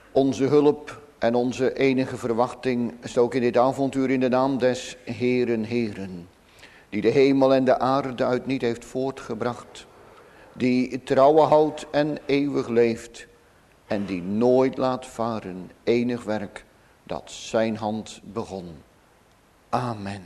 Onze hulp en onze enige verwachting is ook in dit avontuur in de naam des Heeren, Heeren, die de hemel en de aarde uit niet heeft voortgebracht, die trouwe houdt en eeuwig leeft en die nooit laat varen enig werk dat zijn hand begon. Amen.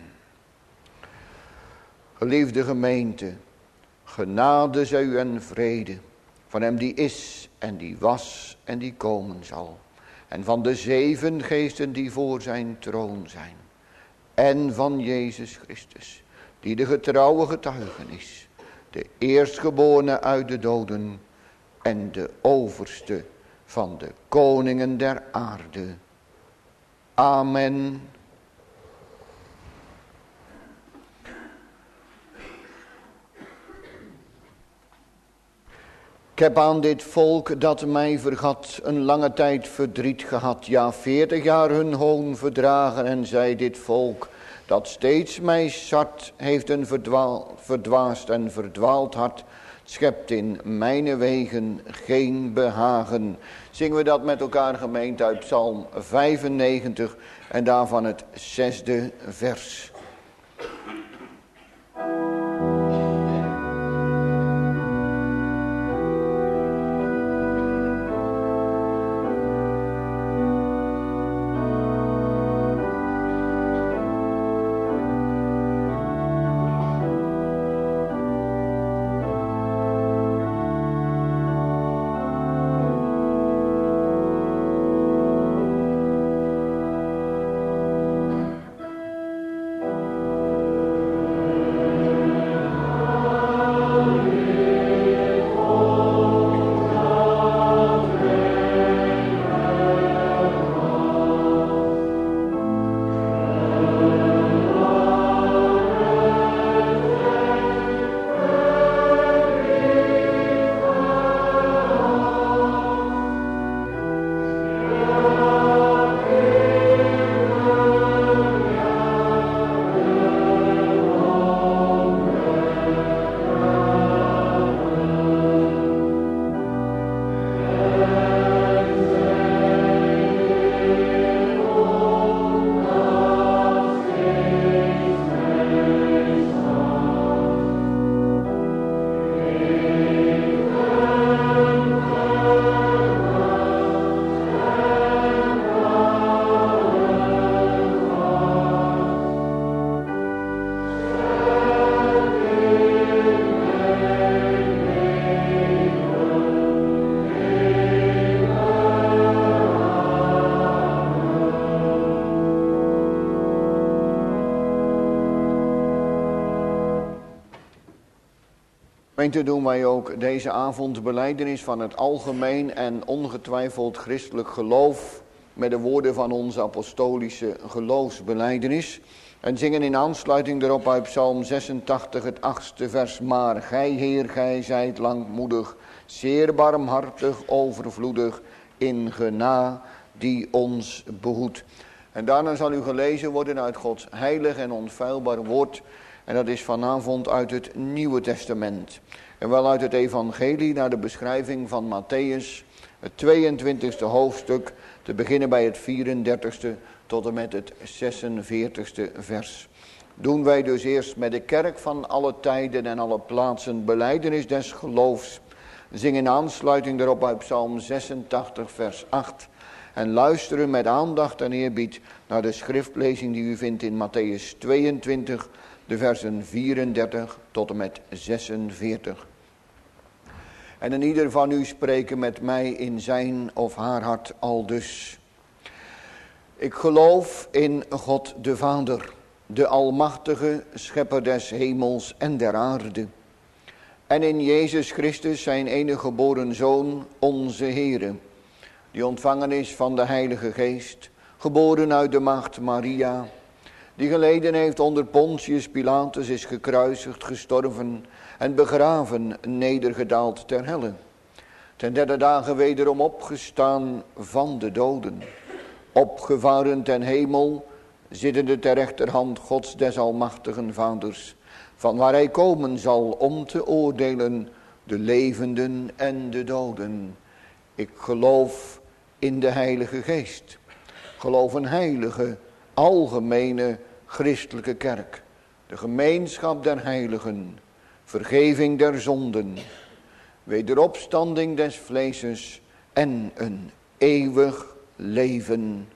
Geliefde gemeente, genade zij u en vrede van hem die is en die was en die komen zal. En van de 7 geesten die voor zijn troon zijn. En van Jezus Christus, die de getrouwe getuige is. De eerstgeborene uit de doden en de overste van de koningen der aarde. Amen. Ik heb aan dit volk dat mij vergat een lange tijd verdriet gehad. Ja, 40 jaar hun hoon verdragen en zij dit volk dat steeds mij sart heeft een verdwaasd en verdwaald hart. Schept in mijn wegen geen behagen. Zingen we dat met elkaar gemeente uit Psalm 95 en daarvan het 6e vers. Gemeente, doen wij ook deze avond belijdenis van het algemeen en ongetwijfeld christelijk geloof met de woorden van onze apostolische geloofsbelijdenis. En zingen in aansluiting erop uit Psalm 86 het 8e vers. Maar gij, Heer, gij zijt langmoedig, zeer barmhartig, overvloedig in genade die ons behoedt. En daarna zal u gelezen worden uit Gods heilig en onfeilbaar woord. En dat is vanavond uit het Nieuwe Testament. En wel uit het evangelie naar de beschrijving van Matthäus, het 22e hoofdstuk, te beginnen bij het 34e tot en met het 46e vers. Doen wij dus eerst met de kerk van alle tijden en alle plaatsen belijdenis des geloofs. Zing in aansluiting daarop uit Psalm 86 vers 8. En luisteren met aandacht en eerbied naar de schriftlezing die u vindt in Matthäus 22, de versen 34 tot en met 46. En een ieder van u spreken met mij in zijn of haar hart aldus. Ik geloof in God de Vader, de almachtige schepper des hemels en der aarde. En in Jezus Christus zijn enige geboren Zoon, onze Heere, die ontvangen is van de Heilige Geest, geboren uit de maagd Maria, die geleden heeft onder Pontius Pilatus, is gekruisigd, gestorven en begraven, nedergedaald ter helle. Ten 3e dagen wederom opgestaan van de doden, opgevaren ten hemel, zittende ter rechterhand Gods des almachtigen Vaders, van waar hij komen zal om te oordelen de levenden en de doden. Ik geloof in de Heilige Geest. Geloof een heilige, algemene christelijke kerk. De gemeenschap der heiligen. Vergeving der zonden. Wederopstanding des vleeses. En een eeuwig leven.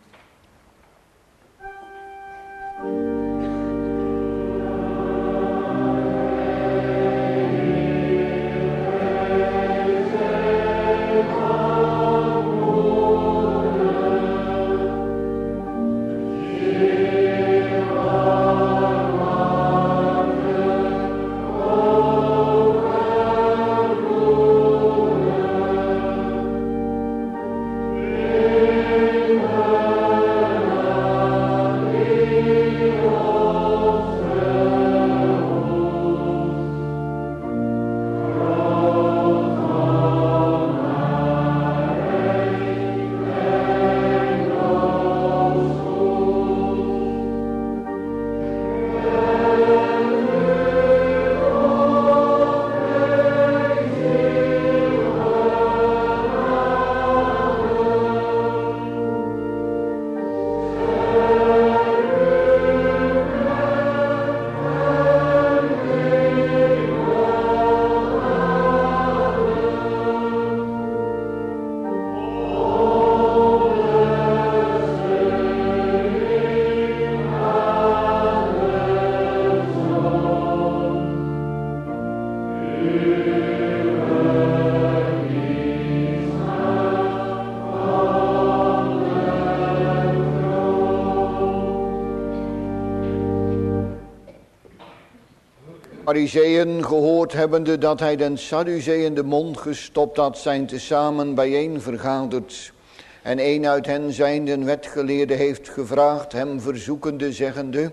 Farizeeën gehoord hebbende dat hij den Sadduceeën de mond gestopt had, zijn tezamen bijeen vergaderd. En een uit hen zijnde wetgeleerde heeft gevraagd, hem verzoekende, zeggende: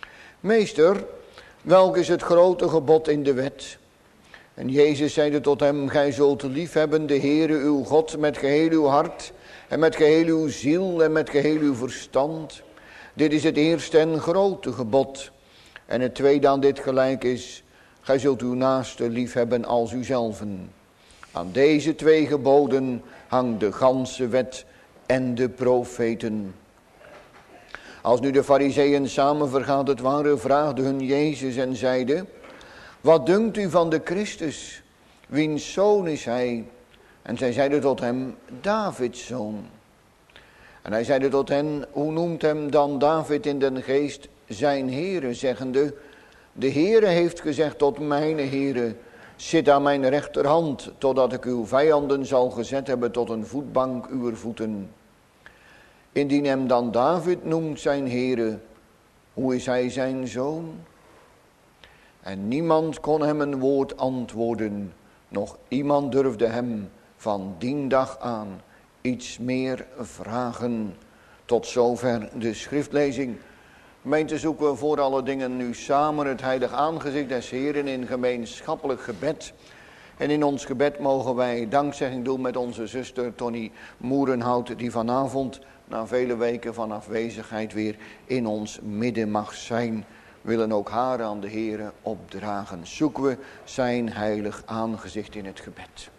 Meester, welk is het grote gebod in de wet? En Jezus zeide tot hem: Gij zult liefhebben de Heere uw God met geheel uw hart en met geheel uw ziel en met geheel uw verstand. Dit is het eerste en grote gebod. En het tweede aan dit gelijk is: gij zult uw naaste liefhebben als uzelven. Aan deze twee geboden hangt de ganse wet en de profeten. Als nu de Farizeeën samen vergaderd waren, vraagde hun Jezus en zeide: Wat dunkt u van de Christus? Wiens zoon is hij? En zij zeiden tot hem: Davids zoon. En hij zeide tot hen: Hoe noemt hem dan David in den geest zijn Heere, zeggende: De Heere heeft gezegd tot mijn Heere: Zit aan mijn rechterhand, totdat ik uw vijanden zal gezet hebben tot een voetbank uwer voeten. Indien hem dan David noemt zijn Heere, hoe is hij zijn zoon? En niemand kon hem een woord antwoorden, noch iemand durfde hem van dien dag aan iets meer vragen. Tot zover de schriftlezing. Gemeente, zoeken we voor alle dingen nu samen het heilig aangezicht des Heeren in gemeenschappelijk gebed. En in ons gebed mogen wij dankzegging doen met onze zuster Tony Moerenhout, die vanavond na vele weken van afwezigheid weer in ons midden mag zijn. Willen ook haar aan de Heere opdragen. Zoeken we zijn heilig aangezicht in het gebed.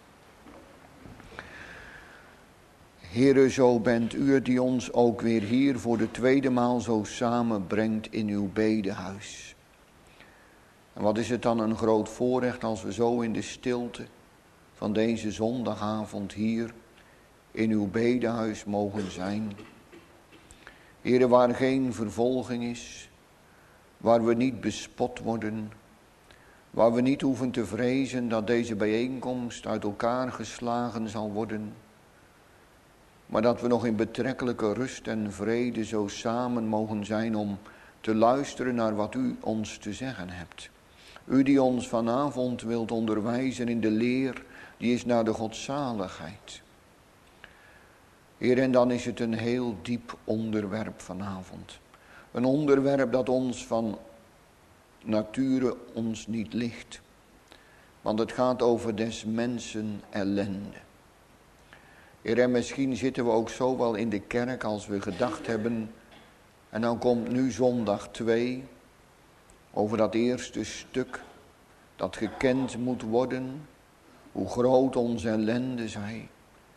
Heere, zo bent u het die ons ook weer hier voor de tweede maal zo samenbrengt in uw bedehuis. En wat is het dan een groot voorrecht als we zo in de stilte van deze zondagavond hier in uw bedehuis mogen zijn. Heere, waar geen vervolging is, waar we niet bespot worden, waar we niet hoeven te vrezen dat deze bijeenkomst uit elkaar geslagen zal worden, maar dat we nog in betrekkelijke rust en vrede zo samen mogen zijn om te luisteren naar wat u ons te zeggen hebt. U die ons vanavond wilt onderwijzen in de leer die is naar de godzaligheid. Heer, en dan is het een heel diep onderwerp vanavond. Een onderwerp dat ons van nature ons niet ligt. Want het gaat over des mensen ellende. Heer, en misschien zitten we ook zo wel in de kerk als we gedacht hebben. En dan komt nu zondag 2 over dat eerste stuk dat gekend moet worden. Hoe groot onze ellende zij.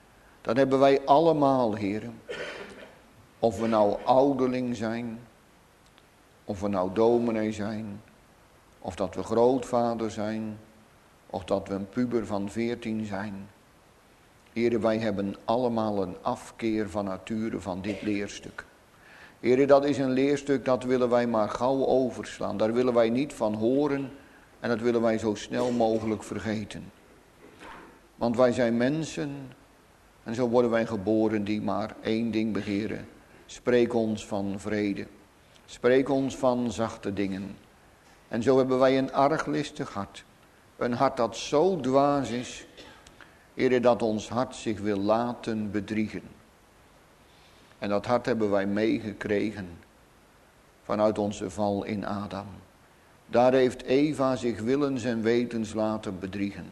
Dat hebben wij allemaal, heren. Of we nou ouderling zijn, of we nou dominee zijn, of dat we grootvader zijn, of dat we een puber van 14 zijn. Heren, wij hebben allemaal een afkeer van nature van dit leerstuk. Heren, dat is een leerstuk, dat willen wij maar gauw overslaan. Daar willen wij niet van horen en dat willen wij zo snel mogelijk vergeten. Want wij zijn mensen en zo worden wij geboren die maar één ding begeren. Spreek ons van vrede. Spreek ons van zachte dingen. En zo hebben wij een arglistig hart. Een hart dat zo dwaas is, Heere, dat ons hart zich wil laten bedriegen. En dat hart hebben wij meegekregen vanuit onze val in Adam. Daar heeft Eva zich willens en wetens laten bedriegen.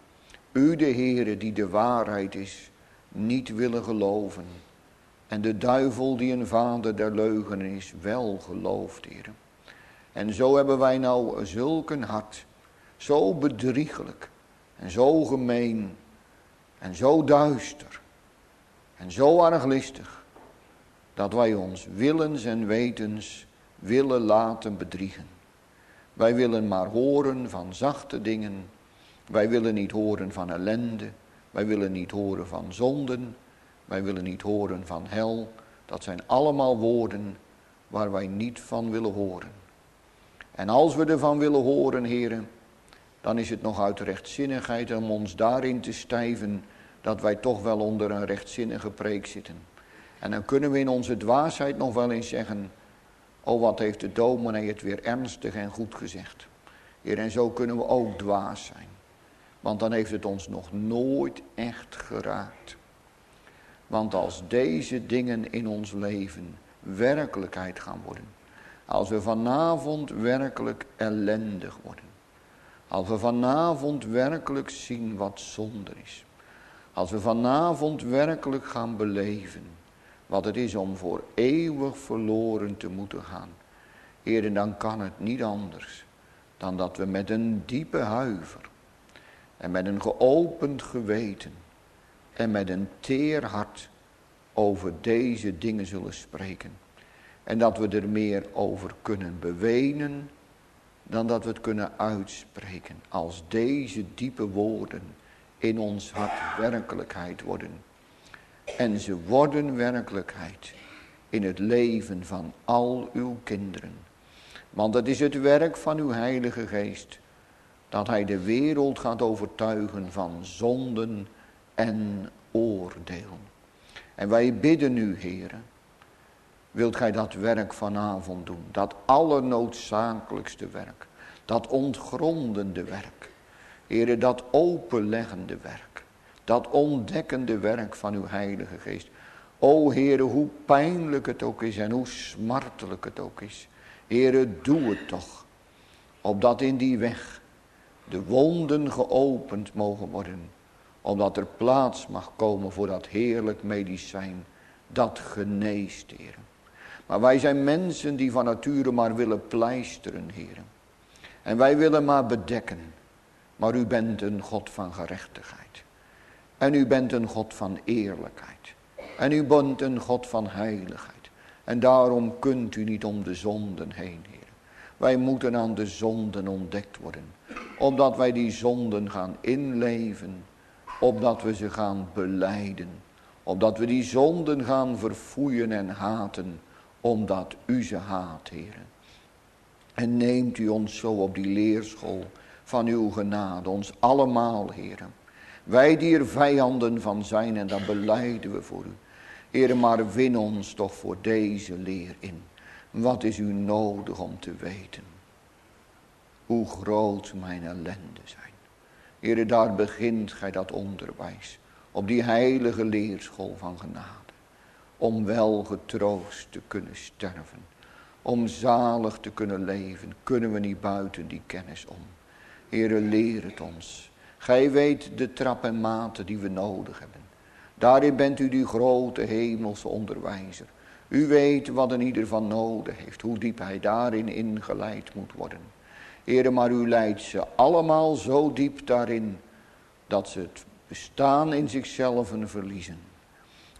U, de Heere, die de waarheid is, niet willen geloven. En de duivel die een vader der leugen is, wel gelooft, Heere. En zo hebben wij nou zulk een hart, zo bedriegelijk en zo gemeen en zo duister en zo arglistig, dat wij ons willens en wetens willen laten bedriegen. Wij willen maar horen van zachte dingen, wij willen niet horen van ellende, wij willen niet horen van zonden, wij willen niet horen van hel. Dat zijn allemaal woorden waar wij niet van willen horen. En als we ervan willen horen, heren, dan is het nog uit rechtzinnigheid om ons daarin te stijven dat wij toch wel onder een rechtzinnige preek zitten. En dan kunnen we in onze dwaasheid nog wel eens zeggen, oh wat heeft de dominee het weer ernstig en goed gezegd. Heer, en zo kunnen we ook dwaas zijn. Want dan heeft het ons nog nooit echt geraakt. Want als deze dingen in ons leven werkelijkheid gaan worden. Als we vanavond werkelijk ellendig worden. Als we vanavond werkelijk zien wat zonde is. Als we vanavond werkelijk gaan beleven wat het is om voor eeuwig verloren te moeten gaan. Heer, dan kan het niet anders dan dat we met een diepe huiver en met een geopend geweten en met een teer hart over deze dingen zullen spreken. En dat we er meer over kunnen bewenen dan dat we het kunnen uitspreken. Als deze diepe woorden in ons hart werkelijkheid worden. En ze worden werkelijkheid in het leven van al uw kinderen. Want het is het werk van uw Heilige Geest dat hij de wereld gaat overtuigen van zonden en oordeel. En wij bidden u, Heere, wilt gij dat werk vanavond doen, dat allernoodzakelijkste werk, dat ontgrondende werk, Heere, dat openleggende werk, dat ontdekkende werk van uw Heilige Geest. O Heere, hoe pijnlijk het ook is en hoe smartelijk het ook is, Heere, doe het toch, opdat in die weg de wonden geopend mogen worden, omdat er plaats mag komen voor dat heerlijk medicijn, dat geneest, Heere. Maar wij zijn mensen die van nature maar willen pleisteren, Heere. En wij willen maar bedekken. Maar u bent een God van gerechtigheid. En u bent een God van eerlijkheid. En u bent een God van heiligheid. En daarom kunt u niet om de zonden heen, Heere. Wij moeten aan de zonden ontdekt worden. Opdat wij die zonden gaan inleven. Opdat we ze gaan belijden. Opdat we die zonden gaan verfoeien en haten. Omdat u ze haat, Heere. En neemt u ons zo op die leerschool van uw genade. Ons allemaal, Heere. Wij die er vijanden van zijn en dat belijden we voor u. Heere, maar win ons toch voor deze leer in. Wat is u nodig om te weten? Hoe groot mijn ellende zijn. Heere, daar begint gij dat onderwijs. Op die heilige leerschool van genade. Om wel getroost te kunnen sterven. Om zalig te kunnen leven. Kunnen we niet buiten die kennis om. Heere, leer het ons. Gij weet de trap en maten die we nodig hebben. Daarin bent u die grote hemelse onderwijzer. U weet wat een ieder van nodig heeft. Hoe diep hij daarin ingeleid moet worden. Heere, maar u leidt ze allemaal zo diep daarin. Dat ze het bestaan in zichzelf verliezen.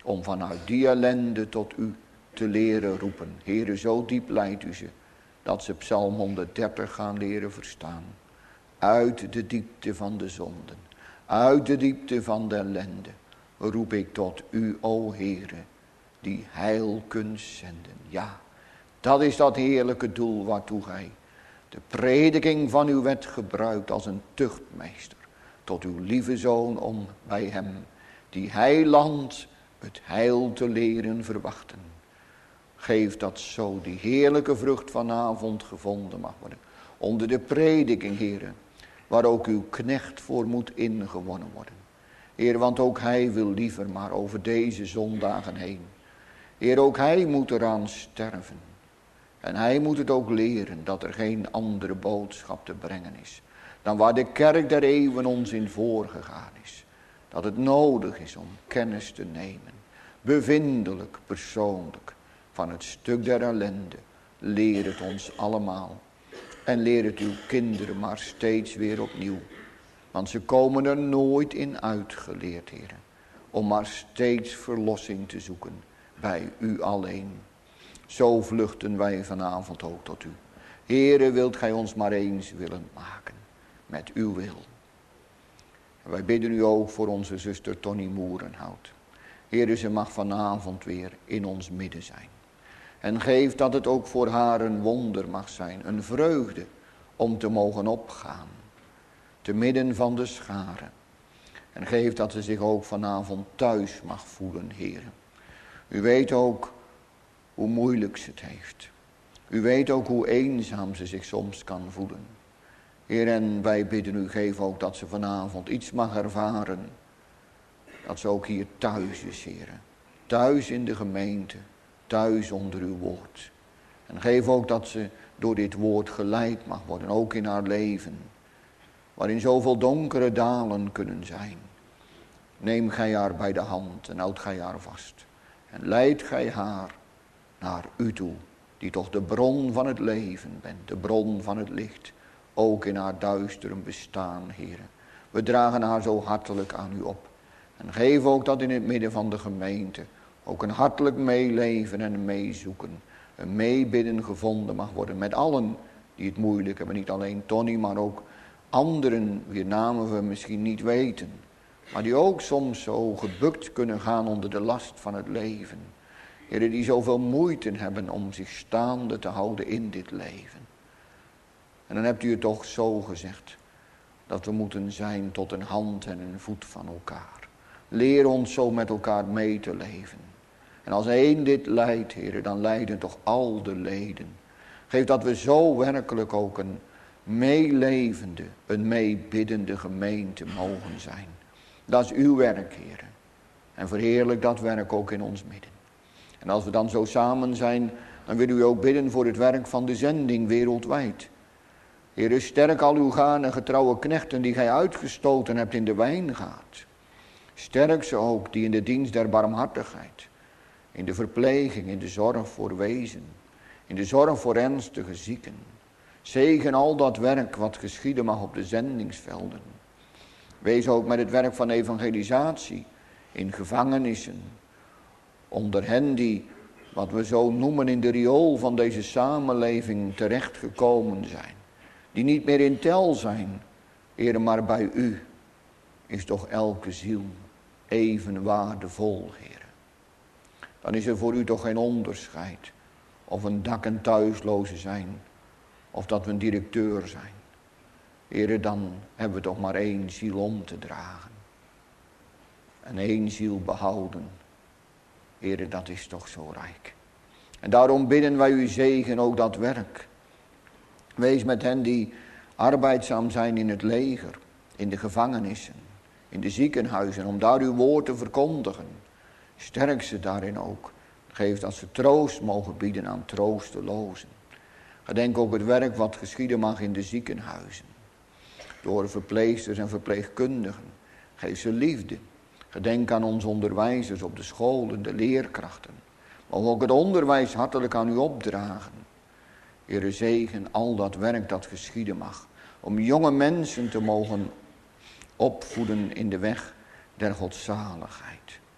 om vanuit die ellende tot u te leren roepen. Heere, zo diep leidt u ze, dat ze Psalm 130 gaan leren verstaan. Uit de diepte van de zonden, uit de diepte van de ellende, roep ik tot u, o Heere, die heil kunt zenden. Ja, dat is dat heerlijke doel waartoe gij de prediking van uw wet gebruikt als een tuchtmeester. Tot uw lieve Zoon om bij hem, die heiland, het heil te leren verwachten. Geef dat zo die heerlijke vrucht vanavond gevonden mag worden. Onder de prediking, Heere, waar ook uw knecht voor moet ingewonnen worden. Heer, want ook hij wil liever maar over deze zondagen heen. Heer, ook hij moet eraan sterven. En hij moet het ook leren dat er geen andere boodschap te brengen is dan waar de kerk der eeuwen ons in voorgegaan is. Dat het nodig is om kennis te nemen, bevindelijk, persoonlijk, van het stuk der ellende. Leer het ons allemaal. En leer het uw kinderen maar steeds weer opnieuw. Want ze komen er nooit in uitgeleerd, Heer. Om maar steeds verlossing te zoeken bij u alleen. Zo vluchten wij vanavond ook tot u. Heere, wilt gij ons maar eens willen maken met uw wil. En wij bidden u ook voor onze zuster Tonnie Moerenhout. Heere, ze mag vanavond weer in ons midden zijn. En geef dat het ook voor haar een wonder mag zijn, een vreugde om te mogen opgaan. Te midden van de scharen. En geef dat ze zich ook vanavond thuis mag voelen, Heere. U weet ook hoe moeilijk ze het heeft. U weet ook hoe eenzaam ze zich soms kan voelen. Heer, en wij bidden u, geef ook dat ze vanavond iets mag ervaren. Dat ze ook hier thuis is, Heer. Thuis in de gemeente. Thuis onder uw woord. En geef ook dat ze door dit woord geleid mag worden. Ook in haar leven. Waarin zoveel donkere dalen kunnen zijn. Neem gij haar bij de hand en houd gij haar vast. En leid gij haar naar u toe. Die toch de bron van het leven bent. De bron van het licht. Ook in haar duisteren bestaan, Heer. We dragen haar zo hartelijk aan u op. En geef ook dat in het midden van de gemeente ook een hartelijk meeleven en meezoeken. Een meebidden gevonden mag worden met allen die het moeilijk hebben. Niet alleen Tonnie, maar ook anderen wier namen we misschien niet weten. Maar die ook soms zo gebukt kunnen gaan onder de last van het leven. Heren, die zoveel moeite hebben om zich staande te houden in dit leven. En dan hebt u het toch zo gezegd. Dat we moeten zijn tot een hand en een voet van elkaar. Leer ons zo met elkaar mee te leven. En als één dit leidt, Heer, dan leiden toch al de leden. Geef dat we zo werkelijk ook een meelevende, een meebiddende gemeente mogen zijn. Dat is uw werk, Heer. En verheerlijk dat werk ook in ons midden. En als we dan zo samen zijn, dan willen we ook bidden voor het werk van de zending wereldwijd. Heer, sterk al uw gaan en getrouwe knechten die gij uitgestoten hebt in de wijngaard. Sterk ze ook die in de dienst der barmhartigheid, in de verpleging, in de zorg voor wezen, in de zorg voor ernstige zieken. Zegen al dat werk wat geschieden mag op de zendingsvelden. Wees ook met het werk van evangelisatie in gevangenissen. Onder hen die, wat we zo noemen, in de riool van deze samenleving terechtgekomen zijn. Die niet meer in tel zijn. Heer, maar bij u is toch elke ziel even waardevol, Heer. Dan is er voor u toch geen onderscheid. Of een dak- en thuisloze zijn. Of dat we een directeur zijn. Heer, dan hebben we toch maar één ziel om te dragen. En één ziel behouden. Heer, dat is toch zo rijk. En daarom bidden wij u zegen ook dat werk. Wees met hen die arbeidzaam zijn in het leger, in de gevangenissen, in de ziekenhuizen, om daar uw woord te verkondigen. Sterk ze daarin ook. Geef dat ze troost mogen bieden aan troostelozen. Gedenk ook het werk wat geschieden mag in de ziekenhuizen. Door verpleegsters en verpleegkundigen. Geef ze liefde. Gedenk aan onze onderwijzers op de scholen, de leerkrachten. Mogen ook het onderwijs hartelijk aan u opdragen. Heere, zegen al dat werk dat geschieden mag. Om jonge mensen te mogen opvoeden in de weg der godzaligheid.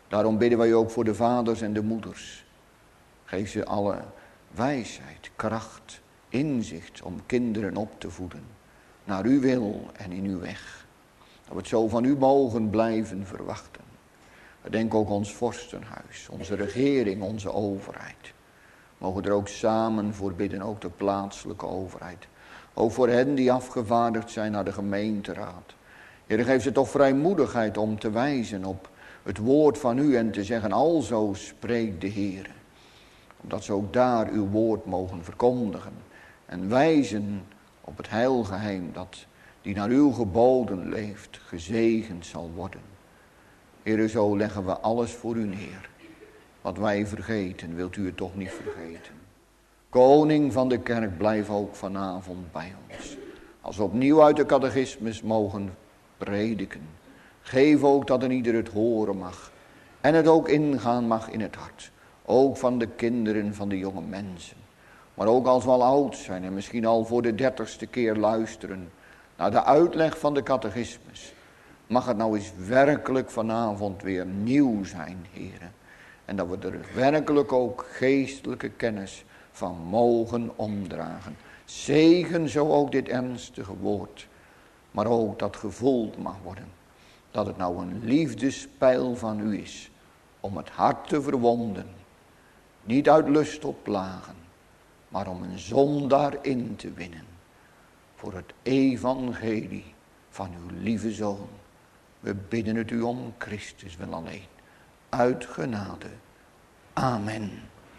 Daarom bidden wij ook voor de vaders en de moeders. Geef ze alle wijsheid, kracht, inzicht om kinderen op te voeden. Naar uw wil en in uw weg. Dat we het zo van u mogen blijven verwachten. Denk ook ons vorstenhuis, onze regering, onze overheid. Mogen er ook samen voor bidden, ook de plaatselijke overheid. Ook voor hen die afgevaardigd zijn naar de gemeenteraad. Heer, geef ze toch vrijmoedigheid om te wijzen op het woord van u en te zeggen, alzo spreekt de Heer. Omdat ze ook daar uw woord mogen verkondigen. En wijzen op het heilgeheim dat die naar uw geboden leeft, gezegend zal worden. Heer, zo leggen we alles voor u neer. Wat wij vergeten, wilt u het toch niet vergeten. Koning van de kerk, blijf ook vanavond bij ons. Als we opnieuw uit de catechismus mogen prediken. Geef ook dat een ieder het horen mag. En het ook ingaan mag in het hart. Ook van de kinderen, van de jonge mensen. Maar ook als we al oud zijn en misschien al voor de 30ste keer luisteren naar de uitleg van de catechismus. Mag het nou eens werkelijk vanavond weer nieuw zijn, heren. En dat we er werkelijk ook geestelijke kennis van mogen omdragen. Zegen zo ook dit ernstige woord. Maar ook dat gevoeld mag worden. Dat het nou een liefdespijl van u is. Om het hart te verwonden. Niet uit lust tot plagen. Maar om een zondaar in te winnen. Voor het evangelie van uw lieve Zoon. We bidden het u om Christus wel alleen. Uit genade. Amen.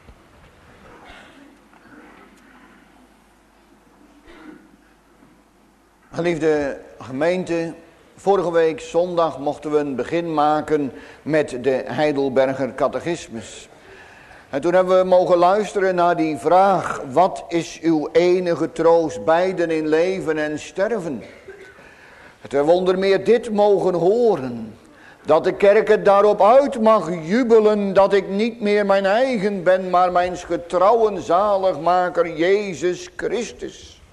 Geliefde gemeente, vorige week zondag mochten we een begin maken met de Heidelberger catechismus. En toen hebben we mogen luisteren naar die vraag, wat is uw enige troost beiden in leven en sterven? Het hebben we onder meer dit mogen horen. Dat de kerk het daarop uit mag jubelen dat ik niet meer mijn eigen ben, maar mijn getrouwe zaligmaker Jezus Christus.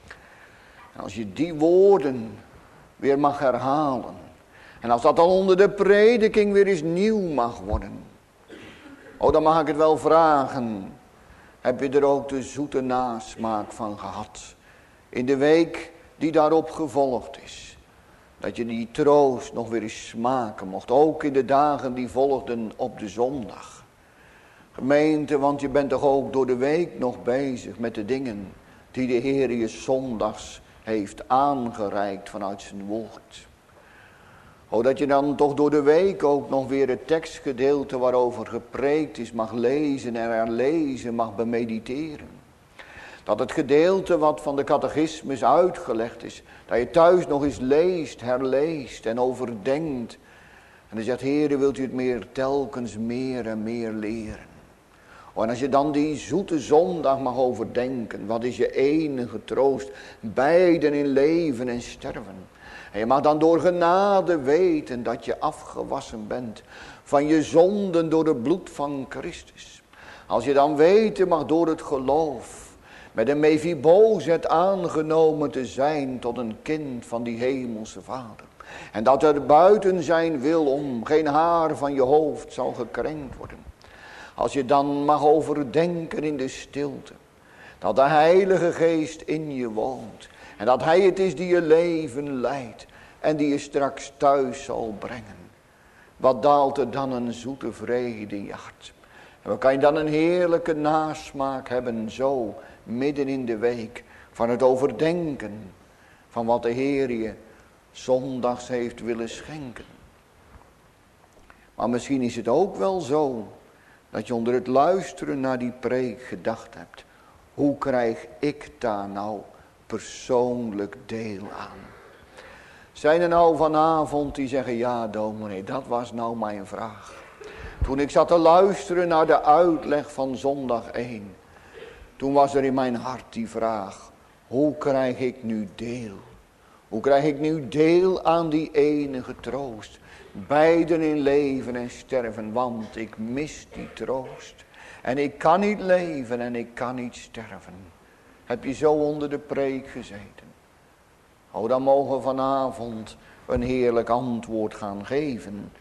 En als je die woorden weer mag herhalen. En als dat dan onder de prediking weer eens nieuw mag worden. Oh, dan mag ik het wel vragen. Heb je er ook de zoete nasmaak van gehad? In de week die daarop gevolgd is. Dat je die troost nog weer eens smaken mocht. Ook in de dagen die volgden op de zondag. Gemeente, want je bent toch ook door de week nog bezig met de dingen die de Heer je zondags heeft aangereikt vanuit zijn woord. Oh, dat je dan toch door de week ook nog weer het tekstgedeelte waarover gepreekt is mag lezen en herlezen, mag bemediteren. Dat het gedeelte wat van de catechismus uitgelegd is, dat je thuis nog eens leest, herleest en overdenkt. En dan zegt, Heere, wilt u het meer telkens meer en meer leren. Oh, en als je dan die zoete zondag mag overdenken, wat is je enige troost? Beiden in leven en sterven. En je mag dan door genade weten dat je afgewassen bent van je zonden door het bloed van Christus. Als je dan weten mag door het geloof met een Mephibozet aangenomen te zijn tot een kind van die hemelse Vader. En dat er buiten zijn wil om geen haar van je hoofd zal gekrenkt worden. Als je dan mag overdenken in de stilte. Dat de Heilige Geest in je woont. En dat Hij het is die je leven leidt. En die je straks thuis zal brengen. Wat daalt er dan een zoete vrede in je hart. En wat kan je dan een heerlijke nasmaak hebben zo midden in de week. Van het overdenken van wat de Heer je zondags heeft willen schenken. Maar misschien is het ook wel zo dat je onder het luisteren naar die preek gedacht hebt. Hoe krijg ik daar nou persoonlijk deel aan? Zijn er nou vanavond die zeggen, ja dominee, dat was nou mijn vraag. Toen ik zat te luisteren naar de uitleg van zondag 1. Toen was er in mijn hart die vraag, hoe krijg ik nu deel? Hoe krijg ik nu deel aan die enige troost? Beiden in leven en sterven, want ik mis die troost. En ik kan niet leven en ik kan niet sterven. Heb je zo onder de preek gezeten? Oh, dan mogen we vanavond een heerlijk antwoord gaan geven.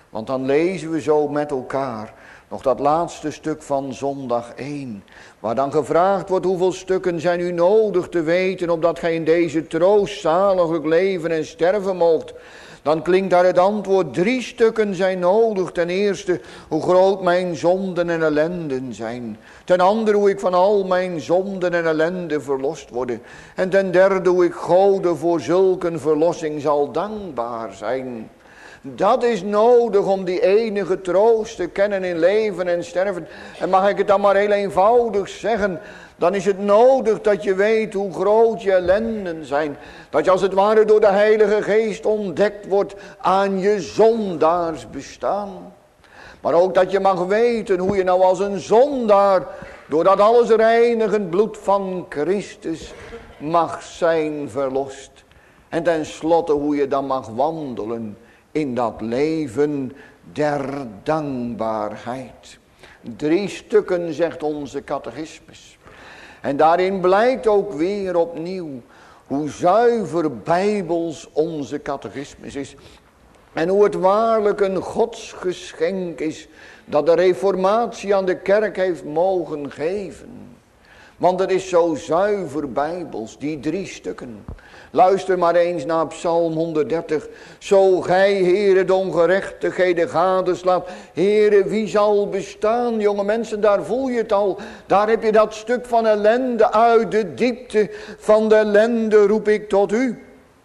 Want dan lezen we zo met elkaar nog dat laatste stuk van zondag 1. Waar dan gevraagd wordt: hoeveel stukken zijn u nodig te weten, opdat gij in deze troost zaliglijk leven en sterven moogt. Dan klinkt daar het antwoord: 3 stukken zijn nodig. Ten eerste, hoe groot mijn zonden en ellenden zijn. Ten andere, hoe ik van al mijn zonden en ellende verlost word. En ten derde, hoe ik Gode voor zulke verlossing zal dankbaar zijn. Dat is nodig om die enige troost te kennen in leven en sterven. En mag ik het dan maar heel eenvoudig zeggen, dan is het nodig dat je weet hoe groot je ellenden zijn. Dat je als het ware door de Heilige Geest ontdekt wordt aan je zondaars bestaan. Maar ook dat je mag weten hoe je nou als een zondaar door dat alles reinigend bloed van Christus mag zijn verlost. En tenslotte hoe je dan mag wandelen in dat leven der dankbaarheid. 3 stukken zegt onze catechismus. En daarin blijkt ook weer opnieuw hoe zuiver bijbels onze catechismus is. En hoe het waarlijk een godsgeschenk is dat de reformatie aan de kerk heeft mogen geven. Want het is zo zuiver bijbels, die 3 stukken. Luister maar eens naar Psalm 130. Zo gij, Heere, de ongerechtigheden gadeslaat. Heere, wie zal bestaan? Jonge mensen, daar voel je het al. Daar heb je dat stuk van ellende. Uit de diepte van de ellende roep ik tot u.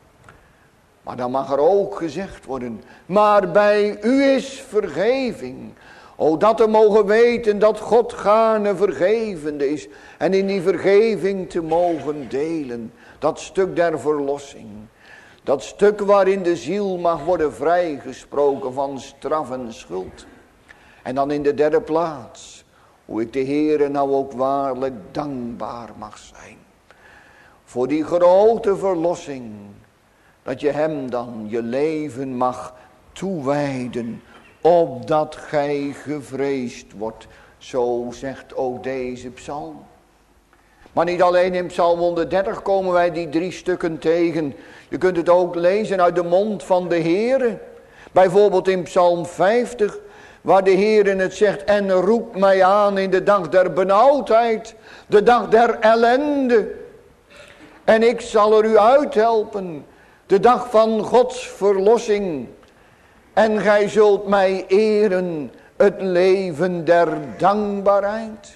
Maar dan mag er ook gezegd worden: maar bij u is vergeving. O, dat te mogen weten dat God gaarne vergevende is. En in die vergeving te mogen delen. Dat stuk der verlossing. Dat stuk waarin de ziel mag worden vrijgesproken van straf en schuld. En dan in de derde plaats, hoe ik de Heere nou ook waarlijk dankbaar mag zijn. Voor die grote verlossing. Dat je hem dan je leven mag toewijden. Opdat gij gevreesd wordt. Zo zegt ook deze psalm. Maar niet alleen in Psalm 130 komen wij die 3 stukken tegen. Je kunt het ook lezen uit de mond van de Heere. Bijvoorbeeld in Psalm 50. Waar de Heere het zegt: en roep mij aan in de dag der benauwdheid. De dag der ellende. En ik zal er u uithelpen. De dag van Gods verlossing. En gij zult mij eren. Het leven der dankbaarheid.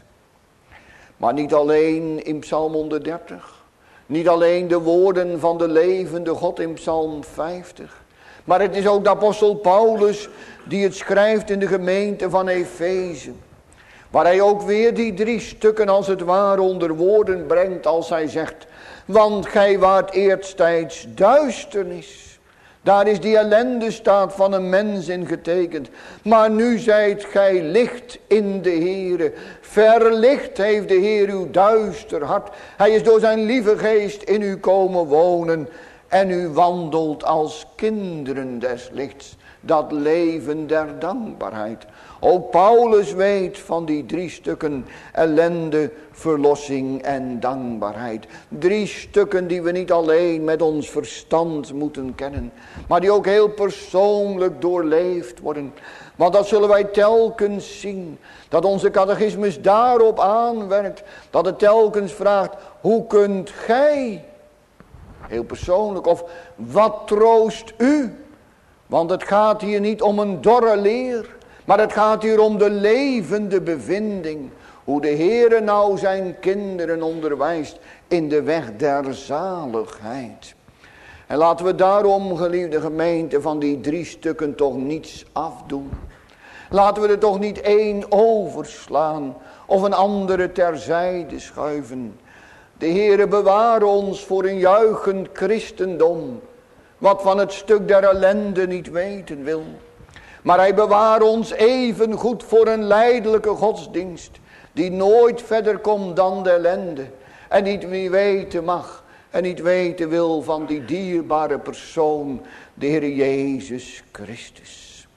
Maar niet alleen in Psalm 130. Niet alleen de woorden van de levende God in Psalm 50. Maar het is ook de apostel Paulus die het schrijft in de gemeente van Efeze. Waar hij ook weer die 3 stukken als het ware onder woorden brengt als hij zegt: want gij waart eersttijds duisternis. Daar is die ellende staat van een mens in getekend. Maar nu zijt gij licht in de Heere. Verlicht heeft de Heer uw duister hart. Hij is door zijn lieve geest in u komen wonen. En u wandelt als kinderen des lichts. Dat leven der dankbaarheid. Ook Paulus weet van die 3 stukken ellende, verlossing en dankbaarheid. 3 stukken die we niet alleen met ons verstand moeten kennen. Maar die ook heel persoonlijk doorleefd worden. Want dat zullen wij telkens zien. Dat onze catechismus daarop aanwerkt. Dat het telkens vraagt: hoe kunt gij? Heel persoonlijk. Of wat troost u? Want het gaat hier niet om een dorre leer. Maar het gaat hier om de levende bevinding. Hoe de Heere nou zijn kinderen onderwijst in de weg der zaligheid. En laten we daarom, geliefde gemeente, van die 3 stukken toch niets afdoen. Laten we er toch niet 1 overslaan of een andere terzijde schuiven. De Heere beware ons voor een juichend christendom, wat van het stuk der ellende niet weten wil. Maar hij bewaart ons even goed voor een lijdelijke godsdienst, die nooit verder komt dan de ellende. En niet wie weten mag en niet weten wil van die dierbare persoon, de Heer Jezus Christus.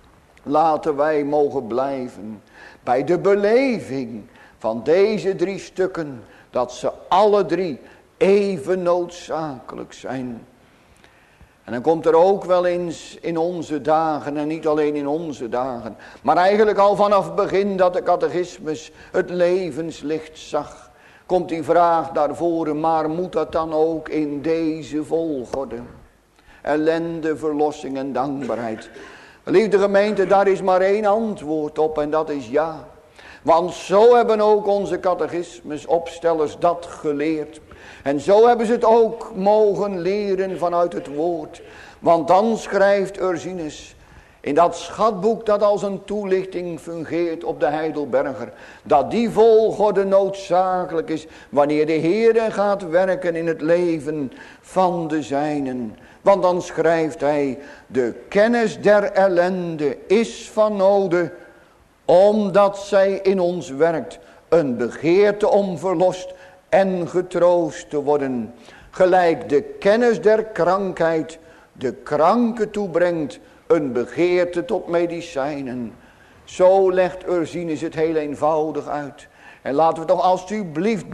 Laten wij mogen blijven bij de beleving van deze 3 stukken, dat ze alle 3 even noodzakelijk zijn. En dan komt er ook wel eens in onze dagen, en niet alleen in onze dagen, maar eigenlijk al vanaf het begin dat de catechismus het levenslicht zag, komt die vraag naar voren, maar moet dat dan ook in deze volgorde? Ellende, verlossing en dankbaarheid. Liefde gemeente, daar is maar één antwoord op en dat is ja. Want zo hebben ook onze catechismusopstellers dat geleerd. En zo hebben ze het ook mogen leren vanuit het woord. Want dan schrijft Ursinus in dat schatboek dat als een toelichting fungeert op de Heidelberger, dat die volgorde noodzakelijk is wanneer de Heere gaat werken in het leven van de zijnen. Want dan schrijft hij, de kennis der ellende is van noden, omdat zij in ons werkt, een begeerte om verlost en getroost te worden. Gelijk de kennis der krankheid de kranke toebrengt, een begeerte tot medicijnen. Zo legt Ursinus het heel eenvoudig uit. En laten we toch alstublieft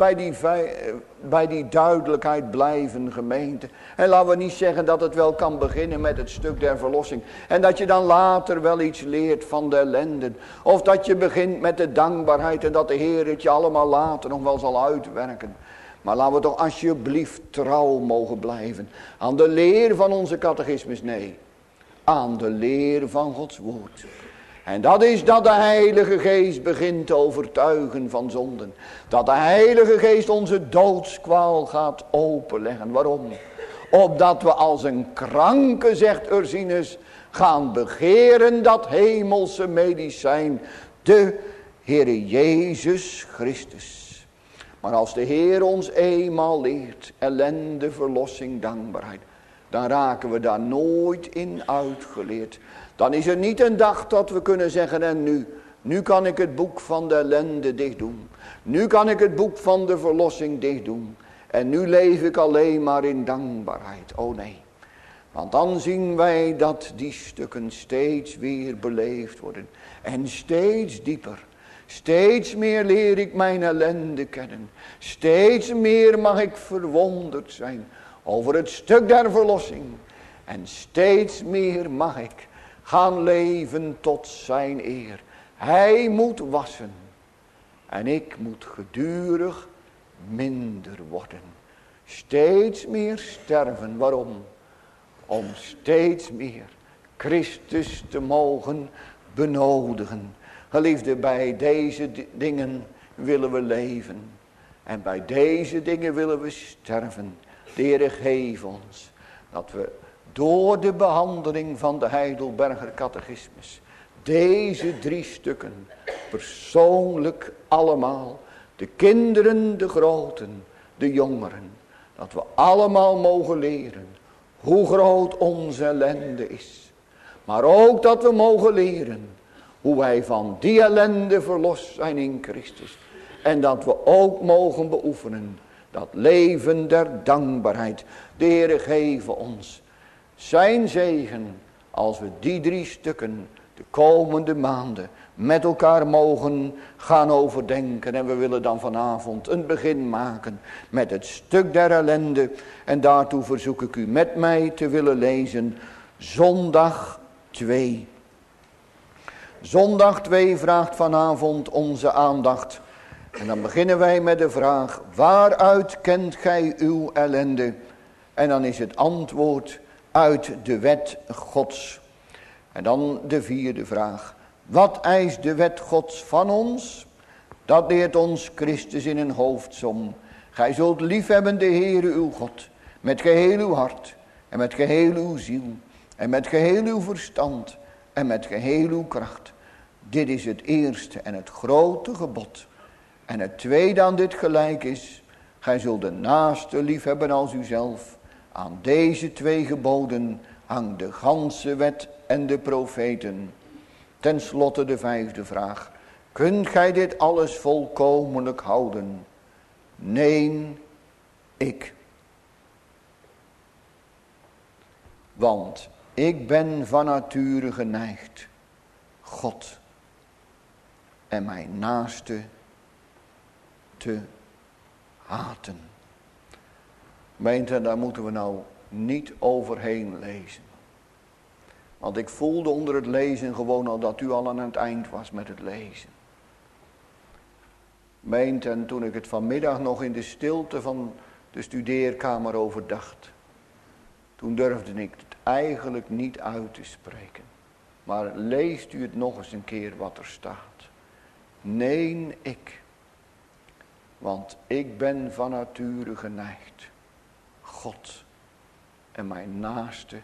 bij die duidelijkheid blijven, gemeente. En laten we niet zeggen dat het wel kan beginnen met het stuk der verlossing. En dat je dan later wel iets leert van de ellende. Of dat je begint met de dankbaarheid en dat de Heer het je allemaal later nog wel zal uitwerken. Maar laten we toch alsjeblieft trouw mogen blijven aan de leer van onze catechismus. Nee, aan de leer van Gods woord. En dat is dat de Heilige Geest begint te overtuigen van zonden. Dat de Heilige Geest onze doodskwaal gaat openleggen. Waarom? Opdat we als een kranke, zegt Ursinus, gaan begeren dat hemelse medicijn, de Heere Jezus Christus. Maar als de Heer ons eenmaal leert, ellende, verlossing, dankbaarheid, dan raken we daar nooit in uitgeleerd. Dan is er niet een dag dat we kunnen zeggen, en nu kan ik het boek van de ellende dicht doen. Nu kan ik het boek van de verlossing dicht doen. En nu leef ik alleen maar in dankbaarheid. Oh nee. Want dan zien wij dat die stukken steeds weer beleefd worden. En steeds dieper. Steeds meer leer ik mijn ellende kennen. Steeds meer mag ik verwonderd zijn over het stuk der verlossing. En steeds meer mag ik gaan leven tot zijn eer. Hij moet wassen. En ik moet gedurig minder worden. Steeds meer sterven. Waarom? Om steeds meer Christus te mogen benodigen. Geliefde, bij deze dingen willen we leven. En bij deze dingen willen we sterven. De Heere, geef ons dat we door de behandeling van de Heidelberger catechismus deze 3 stukken persoonlijk allemaal, de kinderen, de groten, de jongeren, dat we allemaal mogen leren hoe groot onze ellende is. Maar ook dat we mogen leren hoe wij van die ellende verlost zijn in Christus. En dat we ook mogen beoefenen dat leven der dankbaarheid. De Heere, geven ons zijn zegen als we die 3 stukken de komende maanden met elkaar mogen gaan overdenken. En we willen dan vanavond een begin maken met het stuk der ellende. En daartoe verzoek ik u met mij te willen lezen zondag 2. Zondag 2 vraagt vanavond onze aandacht. En dan beginnen wij met de vraag, waaruit kent gij uw ellende? En dan is het antwoord, uit de wet Gods. En dan de 4e vraag, wat eist de wet Gods van ons? Dat leert ons Christus in een hoofdsom. Gij zult liefhebben de Heere uw God, met geheel uw hart, en met geheel uw ziel, en met geheel uw verstand, en met geheel uw kracht. Dit is het eerste en het grote gebod. En het tweede aan dit gelijk is, gij zult de naaste liefhebben als uzelf. Aan deze 2 geboden hangt de ganse wet en de profeten. Ten slotte de 5e vraag. Kunt gij dit alles volkomenlijk houden? Nee, ik. Want ik ben van nature geneigd God en mijn naaste te haten. Gemeente, daar moeten we nou niet overheen lezen. Want ik voelde onder het lezen gewoon al dat u al aan het eind was met het lezen. Meent, en toen ik het vanmiddag nog in de stilte van de studeerkamer overdacht. Toen durfde ik het eigenlijk niet uit te spreken. Maar leest u het nog eens een keer wat er staat. Nee, ik. Want ik ben van nature geneigd. God en mijn naaste.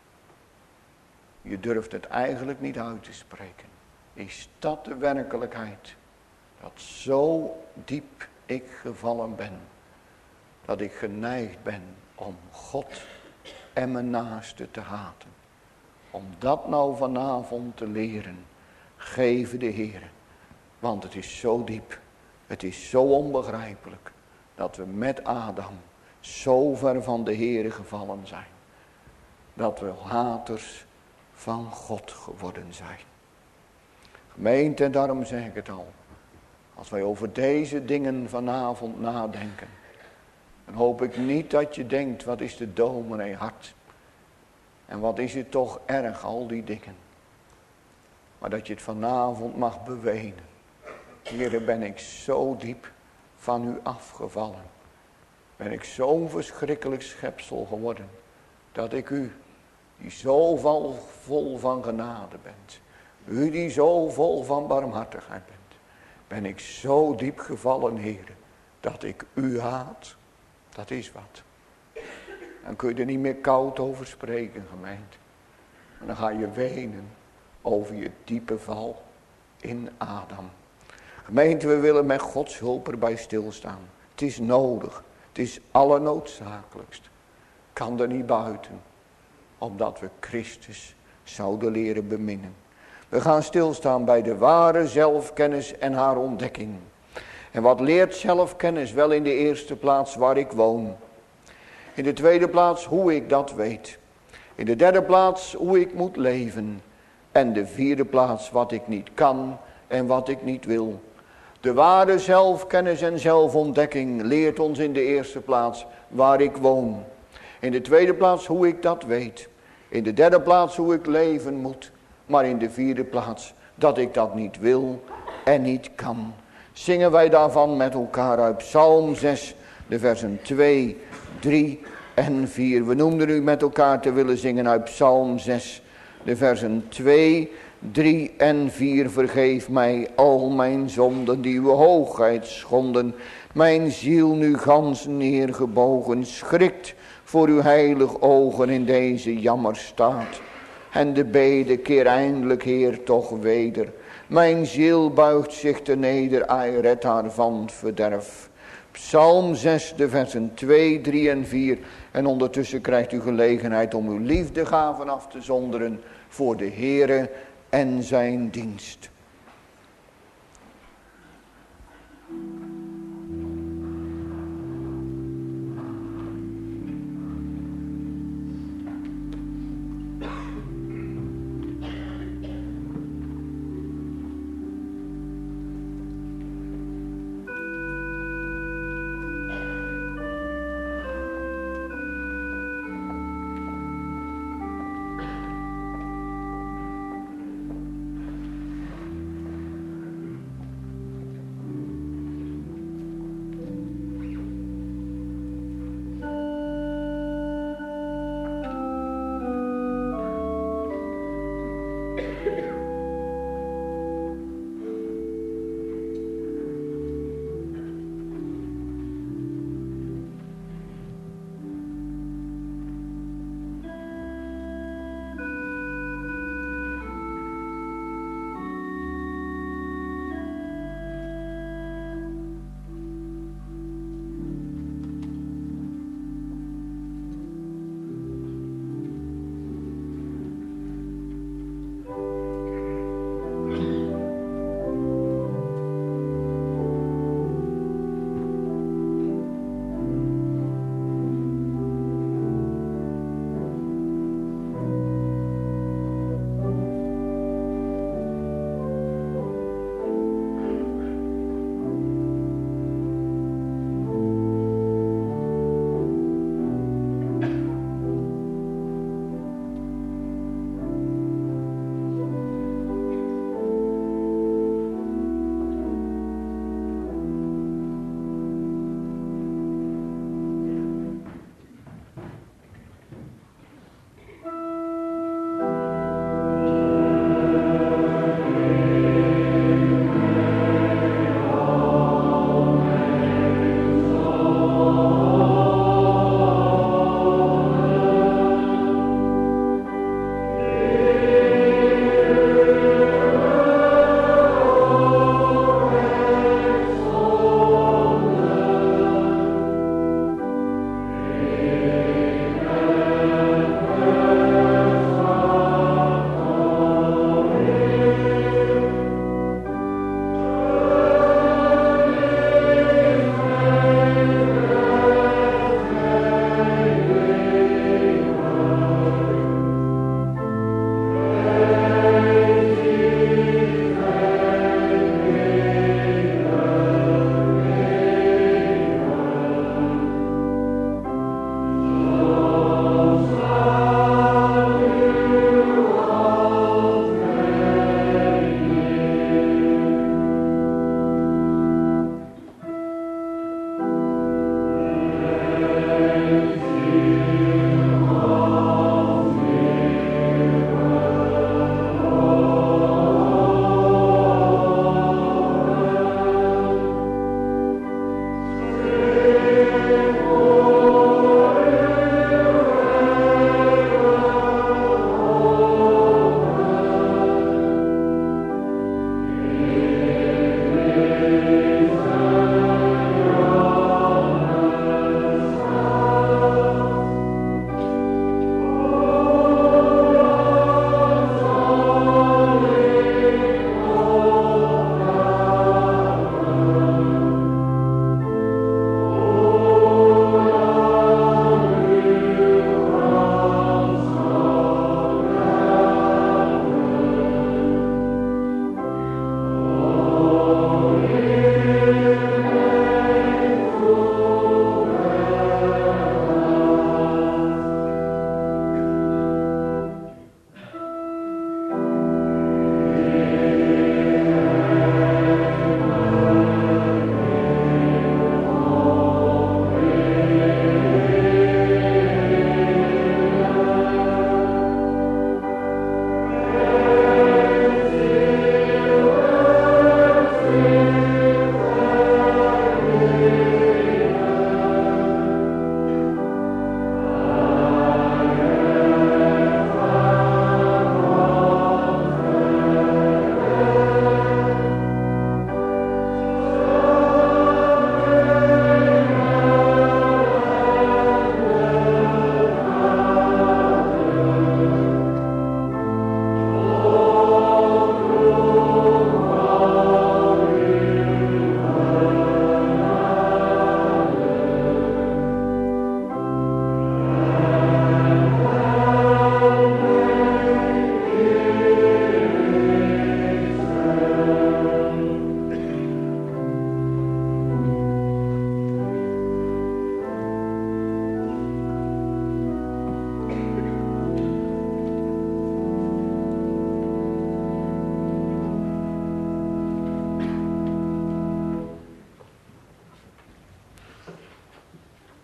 Je durft het eigenlijk niet uit te spreken. Is dat de werkelijkheid? Dat zo diep ik gevallen ben. Dat ik geneigd ben om God en mijn naaste te haten. Om dat nou vanavond te leren. Geven de Heer. Want het is zo diep. Het is zo onbegrijpelijk. Dat we met Adam zo ver van de Heer gevallen zijn. Dat we haters van God geworden zijn. Gemeente, en daarom zeg ik het al. Als wij over deze dingen vanavond nadenken. Dan hoop ik niet dat je denkt, wat is de dominee hard. En wat is het toch erg, al die dingen. Maar dat je het vanavond mag bewenen. Heere, ben ik zo diep van u afgevallen. Ben ik zo'n verschrikkelijk schepsel geworden. Dat ik u, die zo vol van genade bent. U die zo vol van barmhartigheid bent. Ben ik zo diep gevallen, Heere. Dat ik u haat. Dat is wat. Dan kun je er niet meer koud over spreken, gemeente. En dan ga je wenen over je diepe val in Adam. Gemeente, we willen met Gods hulp erbij stilstaan. Het is nodig. Het is allernoodzakelijkst. Kan er niet buiten. Opdat we Christus zouden leren beminnen. We gaan stilstaan bij de ware zelfkennis en haar ontdekking. En wat leert zelfkennis? Wel in de eerste plaats waar ik woon. In de tweede plaats hoe ik dat weet. In de derde plaats hoe ik moet leven. En de vierde plaats wat ik niet kan en wat ik niet wil. De ware zelfkennis en zelfontdekking leert ons in de eerste plaats waar ik woon. In de tweede plaats hoe ik dat weet. In de derde plaats hoe ik leven moet. Maar in de vierde plaats dat ik dat niet wil en niet kan. Zingen wij daarvan met elkaar uit Psalm 6, de versen 2, 3 en 4. We noemden u met elkaar te willen zingen uit Psalm 6, de versen 2, 3 en 4. Vergeef mij al mijn zonden die uw hoogheid schonden. Mijn ziel nu gans neergebogen schrikt voor uw heilig ogen in deze jammerstaat. En de bede keer eindelijk, Heer, toch weder. Mijn ziel buigt zich te neder, ai, red haar van het verderf. Psalm 6, de versen 2, 3 en 4. En ondertussen krijgt u gelegenheid om uw liefdegaven af te zonderen voor de Heere en zijn dienst.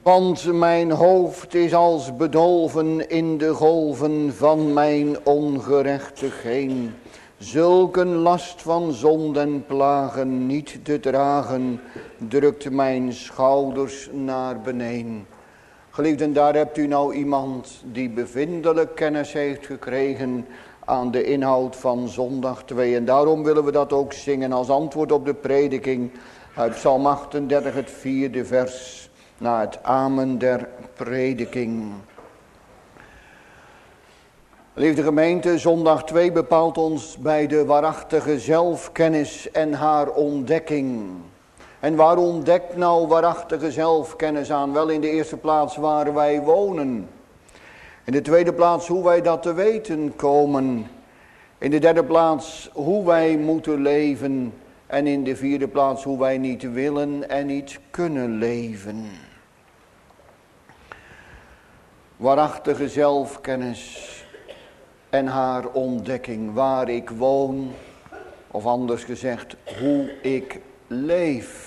Want mijn hoofd is als bedolven in de golven van mijn ongerechtigheden. Zulke last van zonde en plagen niet te dragen, drukt mijn schouders naar beneden. Geliefden, daar hebt u nou iemand die bevindelijk kennis heeft gekregen aan de inhoud van zondag 2. En daarom willen we dat ook zingen als antwoord op de prediking uit Psalm 38, het 4e vers, na het amen der prediking. Lieve gemeente, zondag 2 bepaalt ons bij de waarachtige zelfkennis en haar ontdekking. En waar ontdekt nou waarachtige zelfkennis aan? Wel, in de eerste plaats waar wij wonen. In de tweede plaats hoe wij dat te weten komen. In de derde plaats hoe wij moeten leven. En in de vierde plaats hoe wij niet willen en niet kunnen leven. Waarachtige zelfkennis en haar ontdekking. Waar ik woon, of anders gezegd, hoe ik leef.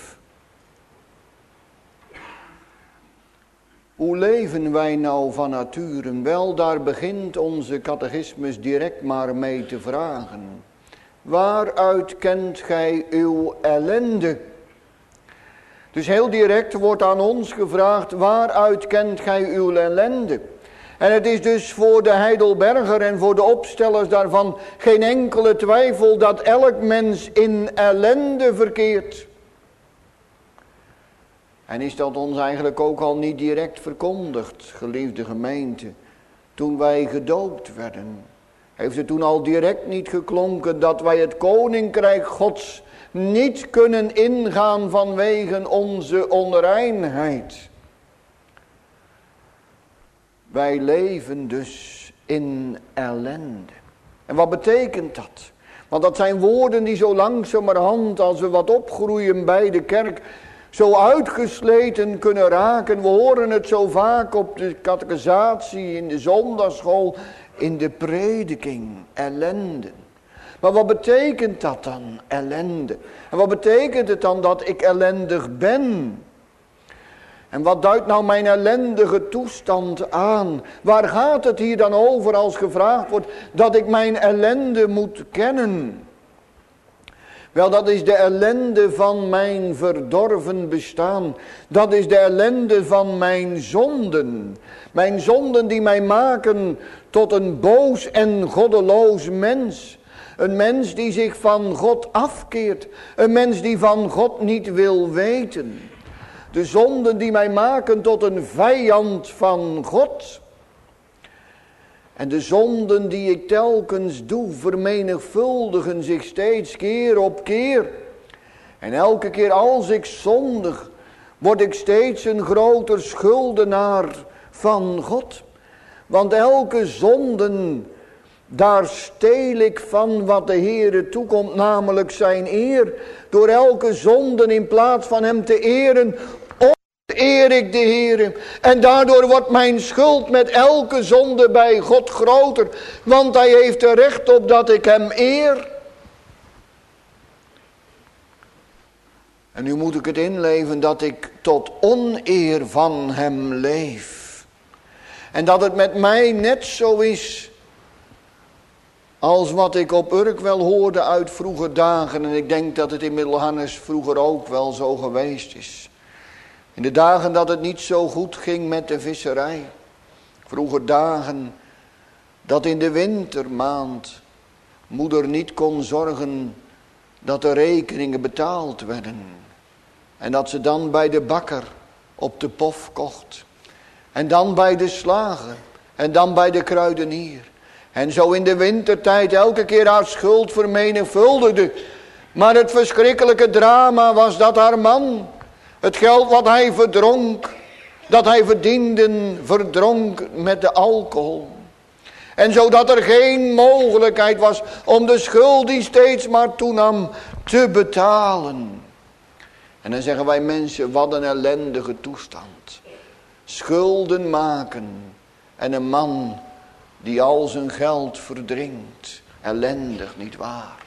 Hoe leven wij nou van nature? Wel, daar begint onze catechismus direct maar mee te vragen. Waaruit kent gij uw ellende? Dus heel direct wordt aan ons gevraagd, waaruit kent gij uw ellende? En het is dus voor de Heidelberger en voor de opstellers daarvan geen enkele twijfel dat elk mens in ellende verkeert. En is dat ons eigenlijk ook al niet direct verkondigd, geliefde gemeente, toen wij gedoopt werden? Heeft het toen al direct niet geklonken dat wij het koninkrijk Gods niet kunnen ingaan vanwege onze onreinheid? Wij leven dus in ellende. En wat betekent dat? Want dat zijn woorden die zo langzamerhand, als we wat opgroeien bij de kerk, zo uitgesleten kunnen raken. We horen het zo vaak op de catechisatie, in de zondagsschool, in de prediking. Ellende. Maar wat betekent dat dan, ellende? En wat betekent het dan dat ik ellendig ben? En wat duidt nou mijn ellendige toestand aan? Waar gaat het hier dan over als gevraagd wordt dat ik mijn ellende moet kennen? Wel, dat is de ellende van mijn verdorven bestaan. Dat is de ellende van mijn zonden. Mijn zonden die mij maken tot een boos en goddeloos mens. Een mens die zich van God afkeert. Een mens die van God niet wil weten. De zonden die mij maken tot een vijand van God. En de zonden die ik telkens doe, vermenigvuldigen zich steeds keer op keer. En elke keer als ik zondig, word ik steeds een groter schuldenaar van God. Want elke zonden, daar steel ik van wat de Heere toekomt, namelijk zijn eer. Door elke zonden in plaats van hem te eren, eer ik de Heere. En daardoor wordt mijn schuld met elke zonde bij God groter. Want hij heeft er recht op dat ik hem eer. En nu moet ik het inleven dat ik tot oneer van hem leef. En dat het met mij net zo is als wat ik op Urk wel hoorde uit vroeger dagen. En ik denk dat het in Middelharnis vroeger ook wel zo geweest is. In de dagen dat het niet zo goed ging met de visserij. Vroeger dagen dat in de wintermaand moeder niet kon zorgen dat de rekeningen betaald werden. En dat ze dan bij de bakker op de pof kocht. En dan bij de slager. En dan bij de kruidenier. En zo in de wintertijd elke keer haar schuld vermenigvuldigde. Maar het verschrikkelijke drama was dat haar man het geld wat hij verdronk, dat hij verdiende, verdronk met de alcohol. En zodat er geen mogelijkheid was om de schuld die steeds maar toenam te betalen. En dan zeggen wij mensen, wat een ellendige toestand. Schulden maken en een man die al zijn geld verdrinkt. Ellendig, nietwaar?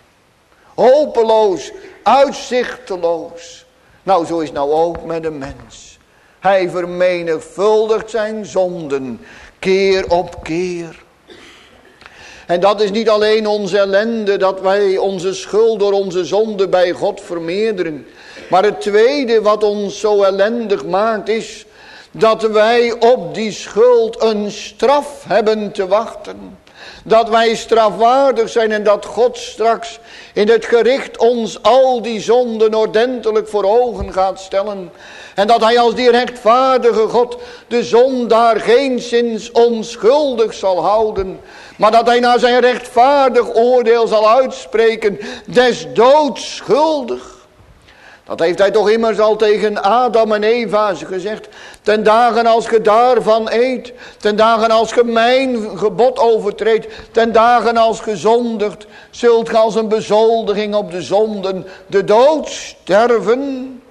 Hopeloos, uitzichteloos. Nou, zo is het nou ook met een mens. Hij vermenigvuldigt zijn zonden, keer op keer. En dat is niet alleen onze ellende, dat wij onze schuld door onze zonde bij God vermeerderen. Maar het tweede wat ons zo ellendig maakt is dat wij op die schuld een straf hebben te wachten. Dat wij strafwaardig zijn en dat God straks in het gericht ons al die zonden ordentelijk voor ogen gaat stellen. En dat hij als die rechtvaardige God de zondaar geenszins onschuldig zal houden. Maar dat hij naar zijn rechtvaardig oordeel zal uitspreken, des doods schuldig. Dat heeft hij toch immers al tegen Adam en Eva gezegd. Ten dagen als ge daarvan eet. Ten dagen als ge mijn gebod overtreedt. Ten dagen als ge zondigt. Zult ge als een bezoldiging op de zonden de dood sterven.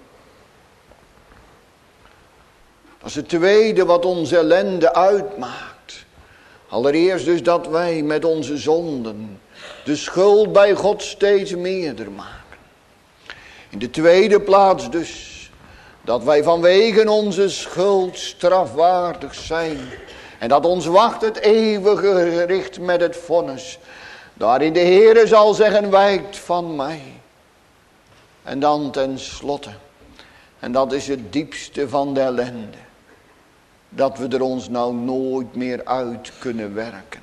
Dat is het tweede wat onze ellende uitmaakt. Allereerst dus dat wij met onze zonden de schuld bij God steeds meerder maken. In de tweede plaats dus, dat wij vanwege onze schuld strafwaardig zijn. En dat ons wacht het eeuwige gericht met het vonnis. Daarin de Heere zal zeggen, wijkt van mij. En dan ten slotte, en dat is het diepste van de ellende, dat we er ons nou nooit meer uit kunnen werken.